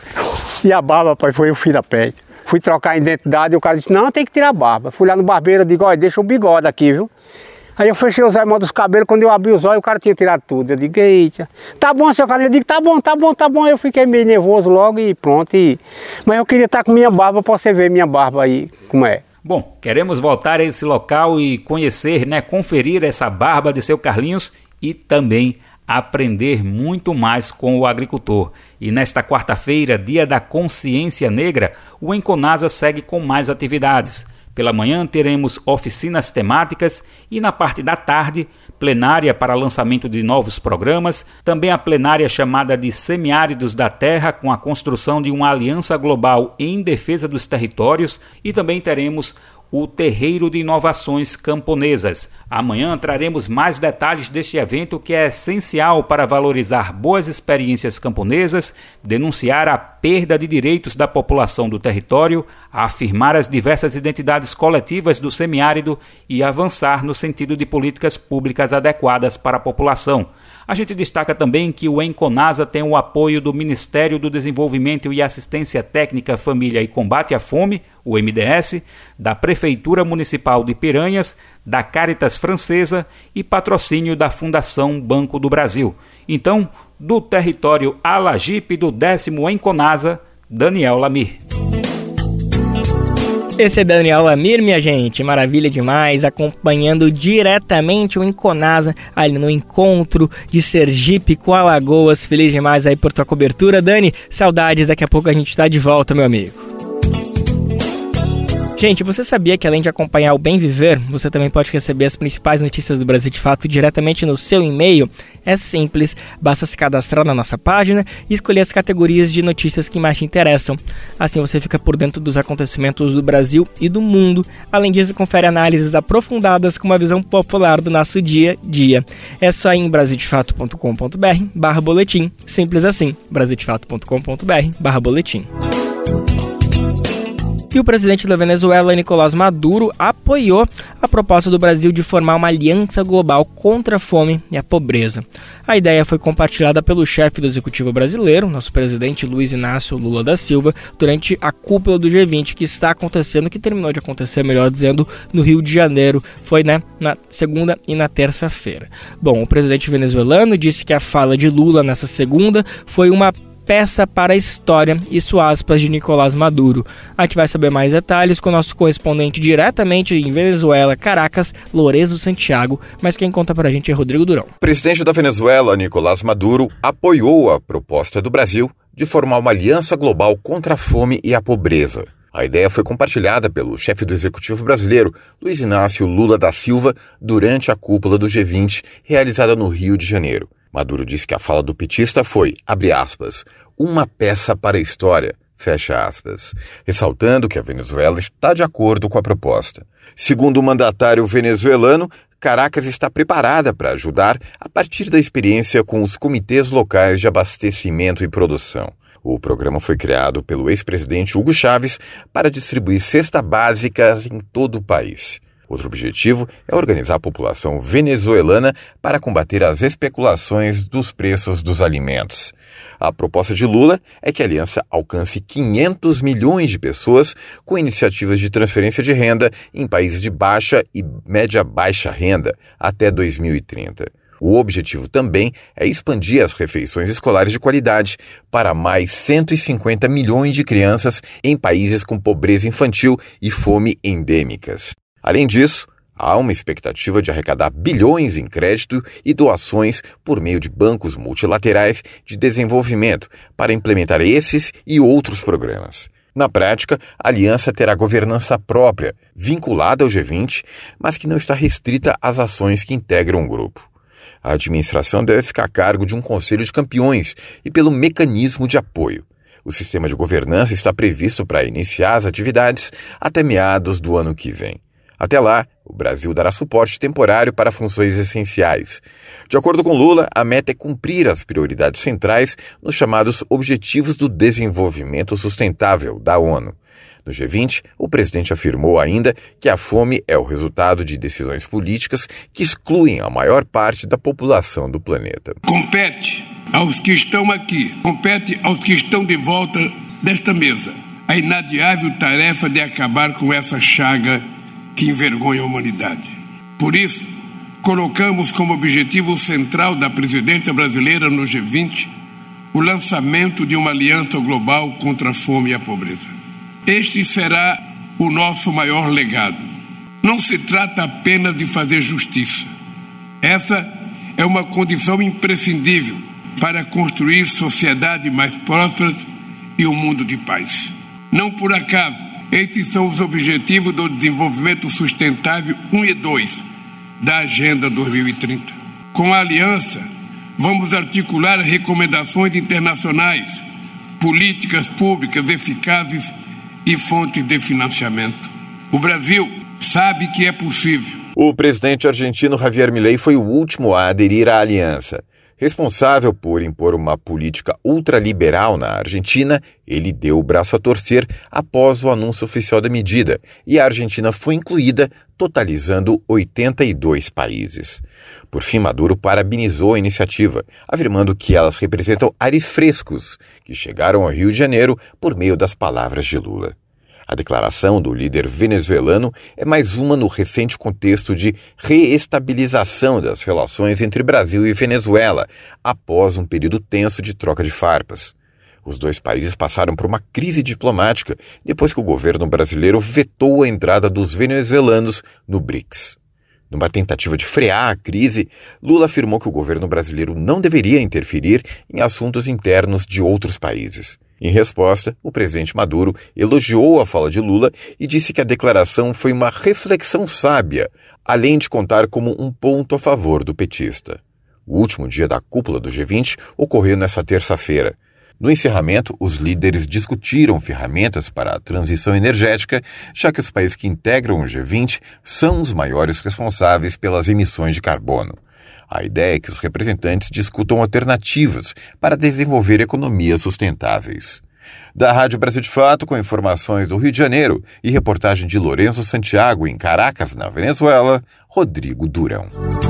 e a barba, pai, foi o fim da peste. Fui trocar a identidade e o cara disse, não, tem que tirar a barba. Fui lá no barbeiro, eu digo, olha, deixa o bigode aqui, viu? Aí eu fechei os olhos dos cabelos, quando eu abri os olhos, o cara tinha tirado tudo. Eu digo, eita, tá bom, seu Carlinhos? Eu digo, tá bom, tá bom, tá bom. Eu fiquei meio nervoso logo e pronto. E... Mas eu queria estar com minha barba para você ver minha barba aí, como é. Bom, queremos voltar a esse local e conhecer, né, conferir essa barba de seu Carlinhos e também aprender muito mais com o agricultor. E nesta quarta-feira, dia da Consciência Negra, o Enconasa segue com mais atividades. Pela manhã teremos oficinas temáticas e na parte da tarde, plenária para lançamento de novos programas, também a plenária chamada de Semiáridos da Terra, com a construção de uma aliança global em defesa dos territórios, e também teremos o Terreiro de Inovações Camponesas. Amanhã traremos mais detalhes deste evento que é essencial para valorizar boas experiências camponesas, denunciar a perda de direitos da população do território, afirmar as diversas identidades coletivas do semiárido e avançar no sentido de políticas públicas adequadas para a população. A gente destaca também que o Enconasa tem o apoio do Ministério do Desenvolvimento e Assistência Técnica, Família e Combate à Fome, o M D S, da Prefeitura Municipal de Piranhas, da Caritas Francesa e patrocínio da Fundação Banco do Brasil. Então, do território Alagipe do décimo Enconasa, Daniel Lamir. Esse é Daniel Lamir, minha gente, maravilha demais, acompanhando diretamente o Enconasa ali no encontro de Sergipe com Alagoas. Feliz demais aí por tua cobertura, Dani. Saudades, daqui a pouco a gente está de volta, meu amigo. Gente, você sabia que além de acompanhar o Bem Viver, você também pode receber as principais notícias do Brasil de Fato diretamente no seu e-mail? É simples, basta se cadastrar na nossa página e escolher as categorias de notícias que mais te interessam. Assim você fica por dentro dos acontecimentos do Brasil e do mundo. Além disso, confere análises aprofundadas com uma visão popular do nosso dia a dia. É só ir em brasil de fato ponto com ponto b r barra boletim. Simples assim, brasil de fato ponto com ponto b r barra boletim. E o presidente da Venezuela, Nicolás Maduro, apoiou a proposta do Brasil de formar uma aliança global contra a fome e a pobreza. A ideia foi compartilhada pelo chefe do executivo brasileiro, nosso presidente Luiz Inácio Lula da Silva, durante a cúpula do G vinte, que está acontecendo, que terminou de acontecer, melhor dizendo, no Rio de Janeiro. Foi, né, na segunda e na terça-feira. Bom, o presidente venezuelano disse que a fala de Lula nessa segunda foi uma peça para a história, isso aspas de Nicolás Maduro. A gente vai saber mais detalhes com o nosso correspondente diretamente em Venezuela, Caracas, Lorenzo Santiago, mas quem conta pra gente é Rodrigo Durão. O presidente da Venezuela, Nicolás Maduro, apoiou a proposta do Brasil de formar uma aliança global contra a fome e a pobreza. A ideia foi compartilhada pelo chefe do executivo brasileiro, Luiz Inácio Lula da Silva, durante a cúpula do G vinte, realizada no Rio de Janeiro. Maduro disse que a fala do petista foi, abre aspas, uma peça para a história, fecha aspas, ressaltando que a Venezuela está de acordo com a proposta. Segundo o mandatário venezuelano, Caracas está preparada para ajudar a partir da experiência com os comitês locais de abastecimento e produção. O programa foi criado pelo ex-presidente Hugo Chávez para distribuir cesta básica em todo o país. Outro objetivo é organizar a população venezuelana para combater as especulações dos preços dos alimentos. A proposta de Lula é que a aliança alcance quinhentos milhões de pessoas com iniciativas de transferência de renda em países de baixa e média-baixa renda até dois mil e trinta. O objetivo também é expandir as refeições escolares de qualidade para mais cento e cinquenta milhões de crianças em países com pobreza infantil e fome endêmicas. Além disso, há uma expectativa de arrecadar bilhões em crédito e doações por meio de bancos multilaterais de desenvolvimento para implementar esses e outros programas. Na prática, a aliança terá governança própria, vinculada ao G vinte, mas que não está restrita às ações que integram o grupo. A administração deve ficar a cargo de um conselho de campeões e pelo mecanismo de apoio. O sistema de governança está previsto para iniciar as atividades até meados do ano que vem. Até lá, o Brasil dará suporte temporário para funções essenciais. De acordo com Lula, a meta é cumprir as prioridades centrais nos chamados Objetivos do Desenvolvimento Sustentável da ONU. No G vinte, o presidente afirmou ainda que a fome é o resultado de decisões políticas que excluem a maior parte da população do planeta. Compete aos que estão aqui, compete aos que estão de volta desta mesa, a inadiável tarefa de acabar com essa chaga que envergonha a humanidade. Por isso, colocamos como objetivo central da presidência brasileira no G vinte o lançamento de uma aliança global contra a fome e a pobreza. Este será o nosso maior legado. Não se trata apenas de fazer justiça. Essa é uma condição imprescindível para construir sociedades mais prósperas e um mundo de paz. Não por acaso, esses são os objetivos do desenvolvimento sustentável um e dois da Agenda dois mil e trinta. Com a aliança, vamos articular recomendações internacionais, políticas públicas eficazes e fontes de financiamento. O Brasil sabe que é possível. O presidente argentino Javier Milei foi o último a aderir à aliança. Responsável por impor uma política ultraliberal na Argentina, ele deu o braço a torcer após o anúncio oficial da medida, e a Argentina foi incluída, totalizando oitenta e dois países. Por fim, Maduro parabenizou a iniciativa, afirmando que elas representam ares frescos que chegaram ao Rio de Janeiro por meio das palavras de Lula. A declaração do líder venezuelano é mais uma no recente contexto de reestabilização das relações entre Brasil e Venezuela, após um período tenso de troca de farpas. Os dois países passaram por uma crise diplomática depois que o governo brasileiro vetou a entrada dos venezuelanos no BRICS. Numa tentativa de frear a crise, Lula afirmou que o governo brasileiro não deveria interferir em assuntos internos de outros países. Em resposta, o presidente Maduro elogiou a fala de Lula e disse que a declaração foi uma reflexão sábia, além de contar como um ponto a favor do petista. O último dia da cúpula do G vinte ocorreu nesta terça-feira. No encerramento, os líderes discutiram ferramentas para a transição energética, já que os países que integram o G vinte são os maiores responsáveis pelas emissões de carbono. A ideia é que os representantes discutam alternativas para desenvolver economias sustentáveis. Da Rádio Brasil de Fato, com informações do Rio de Janeiro e reportagem de Lourenço Santiago em Caracas, na Venezuela, Rodrigo Durão.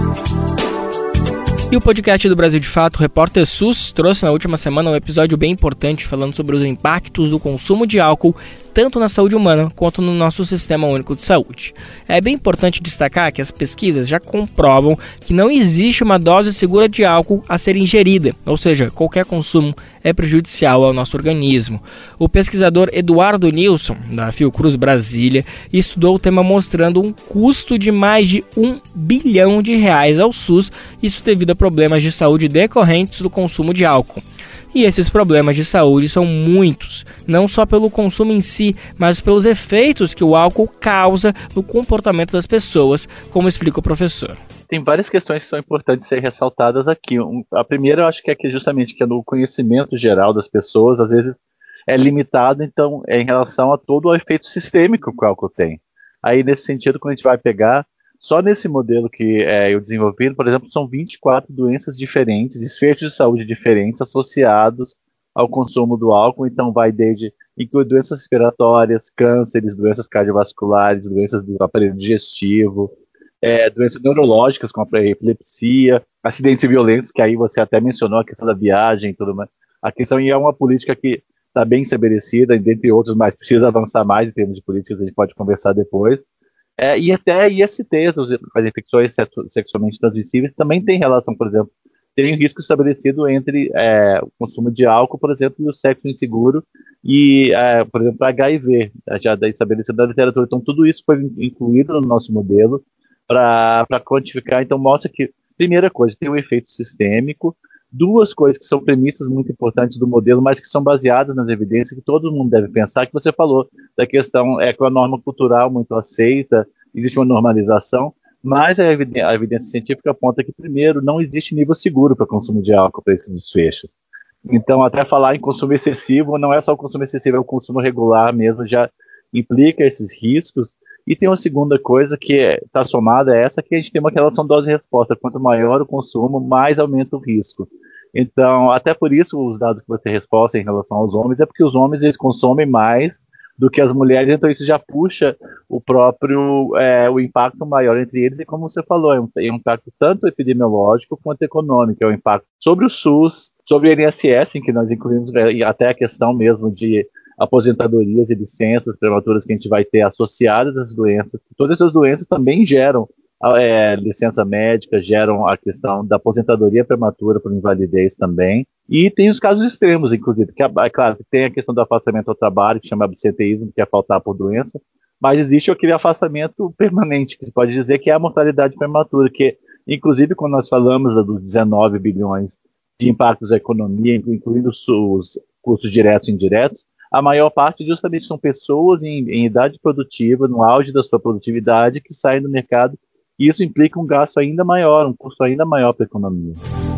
E o podcast do Brasil de Fato, o Repórter S U S, trouxe na última semana um episódio bem importante falando sobre os impactos do consumo de álcool tanto na saúde humana quanto no nosso Sistema Único de Saúde. É bem importante destacar que as pesquisas já comprovam que não existe uma dose segura de álcool a ser ingerida, ou seja, qualquer consumo é prejudicial ao nosso organismo. O pesquisador Eduardo Nilson, da Fiocruz Brasília, estudou o tema mostrando um custo de mais de um bilhão de reais ao SUS, isso devido a problemas de saúde decorrentes do consumo de álcool. E esses problemas de saúde são muitos, não só pelo consumo em si, mas pelos efeitos que o álcool causa no comportamento das pessoas, como explica o professor. Tem várias questões que são importantes ser ressaltadas aqui. A primeira eu acho que é que justamente que é no conhecimento geral das pessoas, às vezes é limitado, então, é em relação a todo o efeito sistêmico que o álcool tem. Aí, nesse sentido, quando a gente vai pegar, só nesse modelo que é, eu desenvolvi, por exemplo, são vinte e quatro doenças diferentes, desfechos de saúde diferentes associados ao consumo do álcool. Então vai desde, inclui doenças respiratórias, cânceres, doenças cardiovasculares, doenças do aparelho digestivo, é, doenças neurológicas como a epilepsia, acidentes violentos, que aí você até mencionou a questão da viagem e tudo mais. A questão é uma política que está bem estabelecida, dentre outros, mas precisa avançar mais em termos de políticas, a gente pode conversar depois. É, e até I S Ts, as infecções sexualmente transmissíveis, também tem relação, por exemplo, tem um risco estabelecido entre é, o consumo de álcool, por exemplo, e o sexo inseguro, e, é, por exemplo, H I V, já estabelecido na literatura. Então, tudo isso foi incluído no nosso modelo para quantificar. Então, mostra que, primeira coisa, tem um efeito sistêmico, duas coisas que são premissas muito importantes do modelo, mas que são baseadas nas evidências, que todo mundo deve pensar, que você falou da questão é, com a norma cultural muito aceita, existe uma normalização, mas a evidência, a evidência científica aponta que, primeiro, não existe nível seguro para consumo de álcool para esses desfechos. Então, até falar em consumo excessivo, não é só o consumo excessivo, é o consumo regular mesmo, já implica esses riscos. E tem uma segunda coisa que está somada a essa, que a gente tem uma relação dose-resposta. Quanto maior o consumo, mais aumenta o risco. Então, até por isso, os dados que você resposta em relação aos homens, é porque os homens eles consomem mais do que as mulheres, então isso já puxa o próprio, é, o impacto maior entre eles, e como você falou, é um, é um impacto tanto epidemiológico quanto econômico, é um impacto sobre o SUS, sobre o I N S S, em que nós incluímos até a questão mesmo de aposentadorias e licenças prematuras que a gente vai ter associadas às doenças. Todas essas doenças também geram é, licença médica, geram a questão da aposentadoria prematura por invalidez também. E tem os casos extremos, inclusive, que é claro que tem a questão do afastamento ao trabalho, que chama absenteísmo, que é faltar por doença, mas existe aquele afastamento permanente, que se pode dizer que é a mortalidade prematura, que inclusive quando nós falamos dos dezenove bilhões de impactos à economia, incluindo os custos diretos e indiretos, a maior parte justamente são pessoas em, em idade produtiva, no auge da sua produtividade, que saem do mercado, e isso implica um gasto ainda maior, um custo ainda maior para a economia.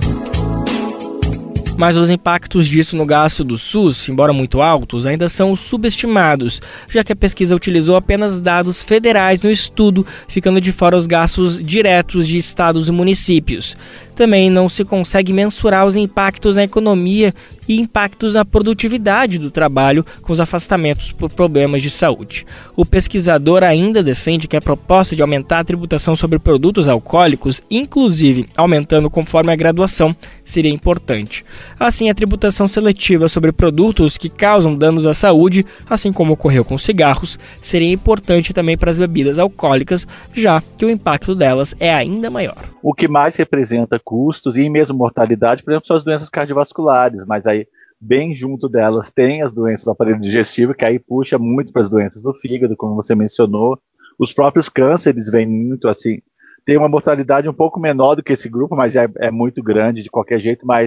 Mas os impactos disso no gasto do SUS, embora muito altos, ainda são subestimados, já que a pesquisa utilizou apenas dados federais no estudo, ficando de fora os gastos diretos de estados e municípios. Também não se consegue mensurar os impactos na economia e impactos na produtividade do trabalho com os afastamentos por problemas de saúde. O pesquisador ainda defende que a proposta de aumentar a tributação sobre produtos alcoólicos, inclusive aumentando conforme a graduação, seria importante. Assim, a tributação seletiva sobre produtos que causam danos à saúde, assim como ocorreu com cigarros, seria importante também para as bebidas alcoólicas, já que o impacto delas é ainda maior. O que mais representa custos e mesmo mortalidade, por exemplo, são as doenças cardiovasculares, mas aí bem junto delas tem as doenças do aparelho digestivo, que aí puxa muito para as doenças do fígado, como você mencionou. Os próprios cânceres vêm muito assim, tem uma mortalidade um pouco menor do que esse grupo, mas é, é muito grande de qualquer jeito, mas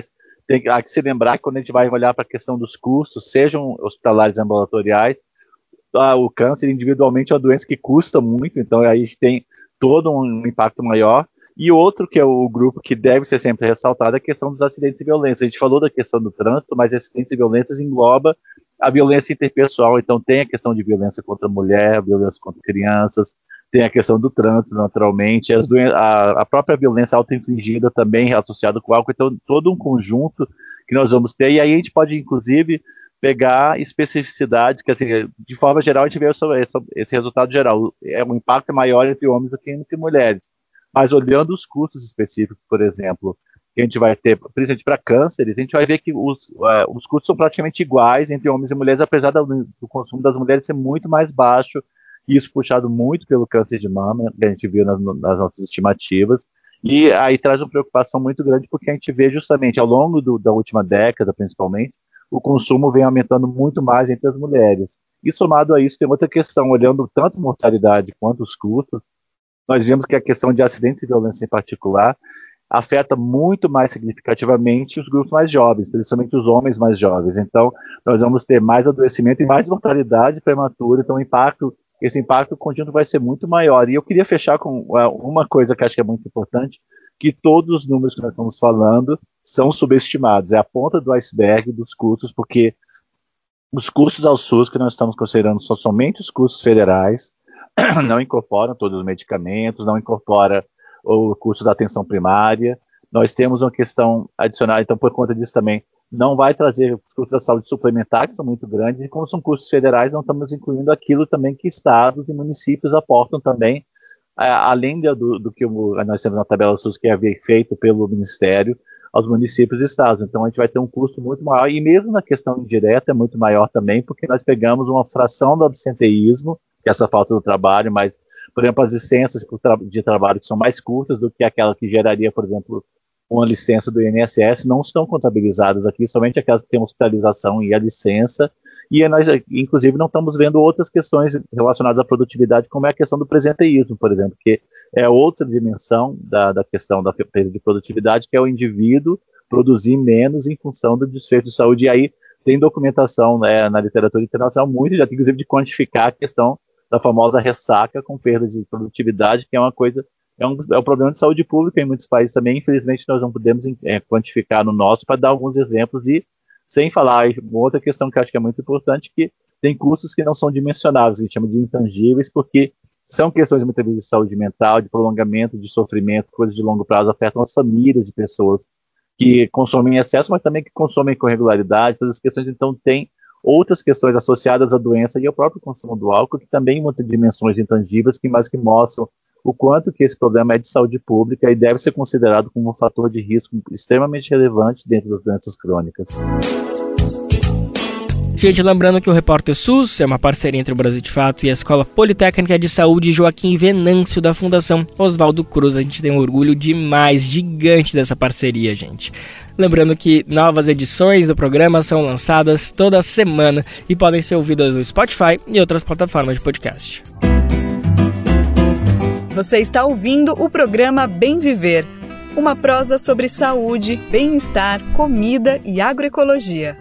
tem há que se lembrar que quando a gente vai olhar para a questão dos custos, sejam hospitalares ambulatoriais, ah, o câncer individualmente é uma doença que custa muito, então aí a gente tem todo um impacto maior. E outro, que é o grupo que deve ser sempre ressaltado, é a questão dos acidentes e violência. A gente falou da questão do trânsito, mas acidentes e violências engloba a violência interpessoal. Então tem a questão de violência contra a mulher, violência contra crianças, tem a questão do trânsito, naturalmente, as doen- a, a própria violência auto-infligida também associada com o álcool. Então todo um conjunto que nós vamos ter. E aí a gente pode, inclusive, pegar especificidades, que assim, de forma geral a gente vê esse, esse resultado geral. É, o impacto é maior entre homens do que entre mulheres. Mas olhando os custos específicos, por exemplo, que a gente vai ter, principalmente para cânceres, a gente vai ver que os, uh, os custos são praticamente iguais entre homens e mulheres, apesar do, do consumo das mulheres ser muito mais baixo, e isso puxado muito pelo câncer de mama, que a gente viu nas, nas nossas estimativas. E aí traz uma preocupação muito grande, porque a gente vê justamente ao longo do, da última década, principalmente, o consumo vem aumentando muito mais entre as mulheres. E somado a isso, tem outra questão, olhando tanto a mortalidade quanto os custos, nós vemos que a questão de acidentes e violência em particular afeta muito mais significativamente os grupos mais jovens, principalmente os homens mais jovens. Então, nós vamos ter mais adoecimento e mais mortalidade prematura, então o impacto, esse impacto conjunto vai ser muito maior. E eu queria fechar com uma coisa que acho que é muito importante, que todos os números que nós estamos falando são subestimados, é a ponta do iceberg dos custos, porque os custos ao SUS que nós estamos considerando são somente os custos federais, não incorporam todos os medicamentos, não incorpora o custo da atenção primária. Nós temos uma questão adicional, então por conta disso também não vai trazer os custos da saúde suplementar, que são muito grandes, e como são custos federais, não estamos incluindo aquilo também que estados e municípios aportam também, além do, do que o, nós temos na tabela SUS, que é feito pelo Ministério, aos municípios e estados. Então a gente vai ter um custo muito maior, e mesmo na questão indireta é muito maior também, porque nós pegamos uma fração do absenteísmo, que é essa falta do trabalho, mas, por exemplo, as licenças de trabalho que são mais curtas do que aquela que geraria, por exemplo, uma licença do I N S S, não estão contabilizadas aqui, somente aquelas que têm hospitalização e a licença, e nós, inclusive, não estamos vendo outras questões relacionadas à produtividade, como é a questão do presenteísmo, por exemplo, que é outra dimensão da, da questão da perda de produtividade, que é o indivíduo produzir menos em função do desfecho de saúde. E aí tem documentação, né, na literatura internacional muito, já tem, inclusive, de quantificar a questão da famosa ressaca com perda de produtividade, que é uma coisa, é um, é um problema de saúde pública em muitos países também. Infelizmente nós não podemos é, quantificar no nosso, para dar alguns exemplos, e sem falar, outra questão que eu acho que é muito importante, que tem custos que não são dimensionáveis, a gente chama de intangíveis, porque são questões muitas vezes de saúde mental, de prolongamento de sofrimento, coisas de longo prazo, afetam as famílias de pessoas que consomem em excesso, mas também que consomem com regularidade, todas as questões. Então tem outras questões associadas à doença e ao próprio consumo do álcool, que também vão ter dimensões intangíveis, que mais que mostram o quanto que esse problema é de saúde pública e deve ser considerado como um fator de risco extremamente relevante dentro das doenças crônicas. Gente, lembrando que o Repórter SUS é uma parceria entre o Brasil de Fato e a Escola Politécnica de Saúde Joaquim Venâncio da Fundação Oswaldo Cruz. A gente tem um orgulho demais, gigante dessa parceria, gente. Lembrando que novas edições do programa são lançadas toda semana e podem ser ouvidas no Spotify e outras plataformas de podcast. Você está ouvindo o programa Bem Viver, uma prosa sobre saúde, bem-estar, comida e agroecologia.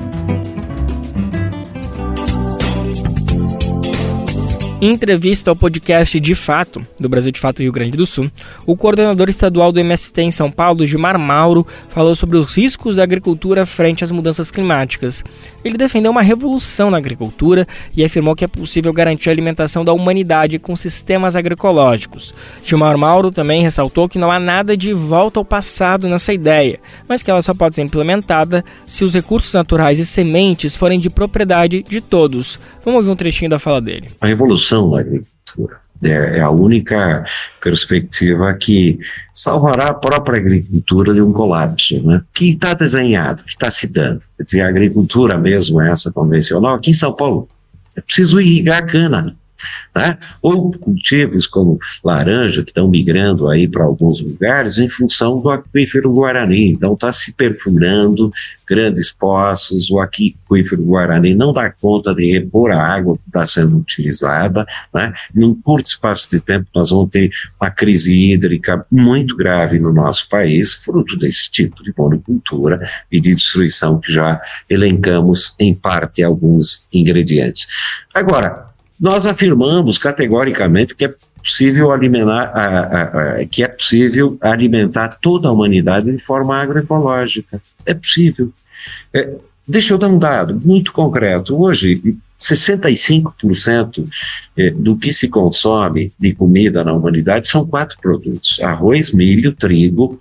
Em entrevista ao podcast De Fato, do Brasil de Fato Rio Grande do Sul, o coordenador estadual do M S T em São Paulo, Gilmar Mauro, falou sobre os riscos da agricultura frente às mudanças climáticas. Ele defendeu uma revolução na agricultura e afirmou que é possível garantir a alimentação da humanidade com sistemas agroecológicos. Gilmar Mauro também ressaltou que não há nada de volta ao passado nessa ideia, mas que ela só pode ser implementada se os recursos naturais e sementes forem de propriedade de todos. Vamos ouvir um trechinho da fala dele. A revolução da agricultura é a única perspectiva que salvará a própria agricultura de um colapso, né? Que está desenhado, que está se dando. Quer dizer, a agricultura mesmo, essa convencional, aqui em São Paulo, é preciso irrigar a cana. né? Ou cultivos como laranja, que estão migrando aí para alguns lugares em função do aquífero Guarani. Então está se perfurando grandes poços, o aquífero Guarani não dá conta de repor a água que está sendo utilizada, né? Num curto espaço de tempo nós vamos ter uma crise hídrica muito grave no nosso país, fruto desse tipo de monocultura e de destruição que já elencamos em parte alguns ingredientes. Agora, nós afirmamos categoricamente que é possível alimentar, a, a, a, que é possível alimentar toda a humanidade de forma agroecológica. É possível. É, deixa eu dar um dado muito concreto. Hoje, sessenta e cinco por cento do que se consome de comida na humanidade são quatro produtos: arroz, milho, trigo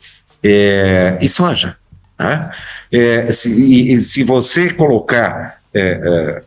é, e soja. Tá? É, se, e, se você colocar é, é,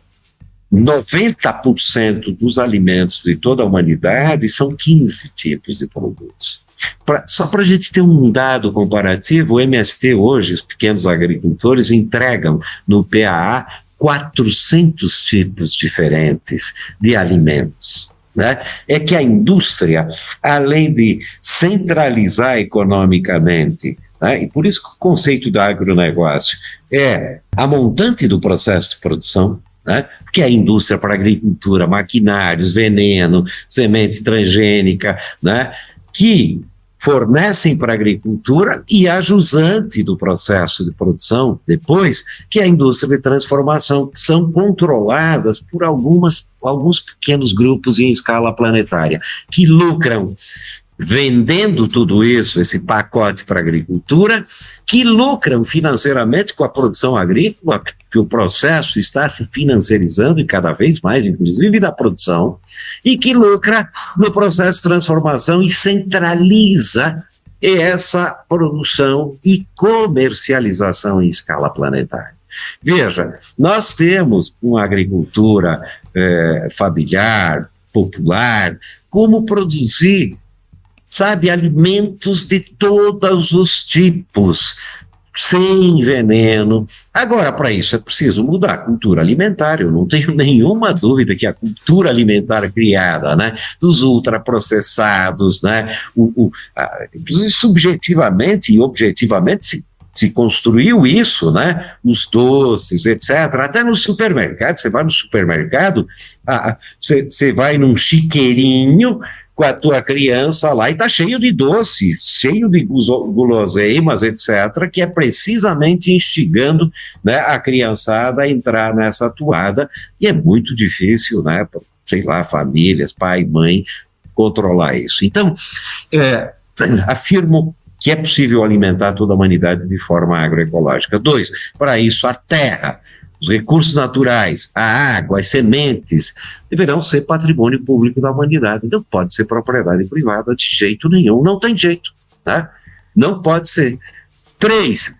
noventa por cento dos alimentos de toda a humanidade, são quinze tipos de produtos. Pra, só para a gente ter um dado comparativo, o M S T hoje, os pequenos agricultores, entregam no P A A quatrocentos tipos diferentes de alimentos. Né? É que a indústria, além de centralizar economicamente, né? E por isso que o conceito do agronegócio é a montante do processo de produção, né? Porque a indústria para a agricultura, maquinários, veneno, semente transgênica, né? Que fornecem para a agricultura e a jusante do processo de produção, depois, que é a indústria de transformação, que são controladas por algumas, alguns pequenos grupos em escala planetária, que lucram vendendo tudo isso, esse pacote para a agricultura, que lucram financeiramente com a produção agrícola, que o processo está se financiarizando e cada vez mais, inclusive da produção, e que lucra no processo de transformação e centraliza essa produção e comercialização em escala planetária. Veja, nós temos uma agricultura é, familiar, popular, como produzir, sabe, alimentos de todos os tipos, sem veneno. Agora, para isso é preciso mudar a cultura alimentar. Eu não tenho nenhuma dúvida que a cultura alimentar criada, né, dos ultraprocessados, né, o, o, a, subjetivamente e objetivamente se, se construiu isso, né, os doces, etcétera. Até no supermercado, você vai no supermercado, ah, você, você vai num chiqueirinho com a tua criança lá e está cheio de doce, cheio de guloseimas, etcétera, que é precisamente instigando, né, a criançada a entrar nessa toada, e é muito difícil, né, sei lá, famílias, pai, mãe, controlar isso. Então, é, afirmo que é possível alimentar toda a humanidade de forma agroecológica. Dois, para isso a terra, os recursos naturais, a água, as sementes, deverão ser patrimônio público da humanidade. Não pode ser propriedade privada de jeito nenhum, não tem jeito, tá? Não pode ser. Três,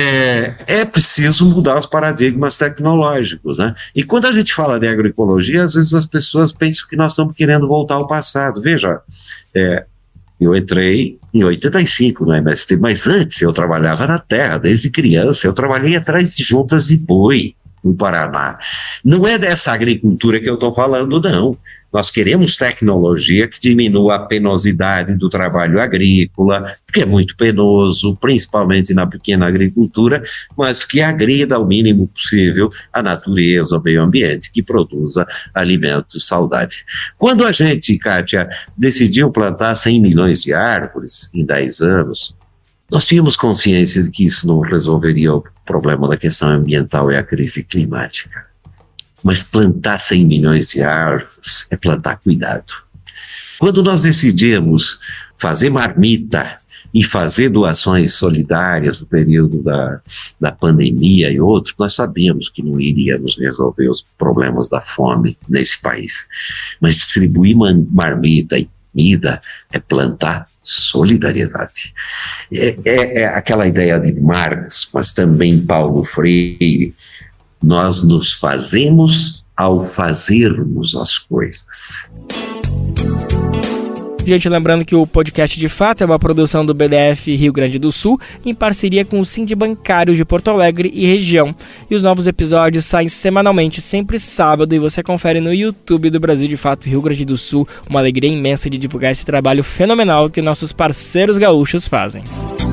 é, é preciso mudar os paradigmas tecnológicos, né? E quando a gente fala de agroecologia, às vezes as pessoas pensam que nós estamos querendo voltar ao passado. Veja, é, eu entrei em oitenta e cinco no M S T, mas antes eu trabalhava na terra, desde criança, eu trabalhei atrás de juntas de boi no Paraná. Não é dessa agricultura que eu estou falando, não. Nós queremos tecnologia que diminua a penosidade do trabalho agrícola, que é muito penoso, principalmente na pequena agricultura, mas que agrida ao mínimo possível a natureza, o meio ambiente, que produza alimentos saudáveis. Quando a gente, Kátia, decidiu plantar cem milhões de árvores em dez anos, nós tínhamos consciência de que isso não resolveria o problema da questão ambiental e a crise climática. Mas plantar cem milhões de árvores é plantar cuidado. Quando nós decidimos fazer marmita e fazer doações solidárias no período da, da pandemia e outros, nós sabíamos que não iríamos resolver os problemas da fome nesse país. Mas distribuir marmita e comida é plantar solidariedade. É, é, é aquela ideia de Marx, mas também Paulo Freire. Nós nos fazemos ao fazermos as coisas. Gente, lembrando que o podcast de fato é uma produção do B D F Rio Grande do Sul, em parceria com o Sindibancário de Porto Alegre e região. E os novos episódios saem semanalmente, sempre sábado, e você confere no YouTube do Brasil de Fato Rio Grande do Sul. Uma alegria imensa de divulgar esse trabalho fenomenal que nossos parceiros gaúchos fazem.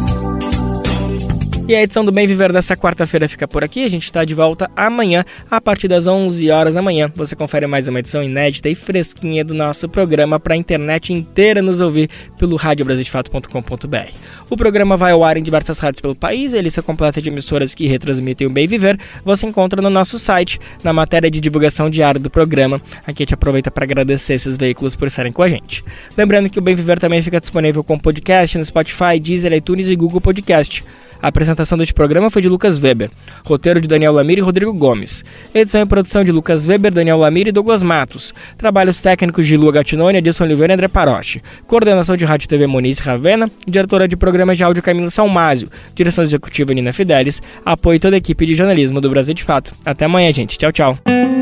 E a edição do Bem Viver dessa quarta-feira fica por aqui. A gente está de volta amanhã, a partir das onze horas da manhã. Você confere mais uma edição inédita e fresquinha do nosso programa para a internet inteira nos ouvir pelo rádio brasil de fato ponto com ponto b r. O programa vai ao ar em diversas rádios pelo país. A lista completa de emissoras que retransmitem o Bem Viver você encontra no nosso site, na matéria de divulgação diária do programa. Aqui a gente aproveita para agradecer esses veículos por estarem com a gente. Lembrando que o Bem Viver também fica disponível com podcast no Spotify, Deezer, iTunes e Google Podcast. A apresentação deste programa foi de Lucas Weber, roteiro de Daniel Lamir e Rodrigo Gomes, edição e produção de Lucas Weber, Daniel Lamir e Douglas Matos, trabalhos técnicos de Lua Gatinoni, Adilson Oliveira e André Paroche, coordenação de Rádio T V Muniz Ravena, diretora de programa de áudio Camila Salmásio, direção executiva Nina Fidelis, apoio toda a equipe de jornalismo do Brasil de Fato. Até amanhã, gente. Tchau, tchau.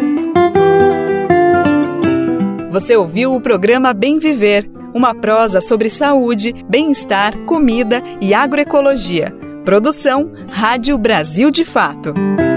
Você ouviu o programa Bem Viver, uma prosa sobre saúde, bem-estar, comida e agroecologia. Produção Rádio Brasil de Fato.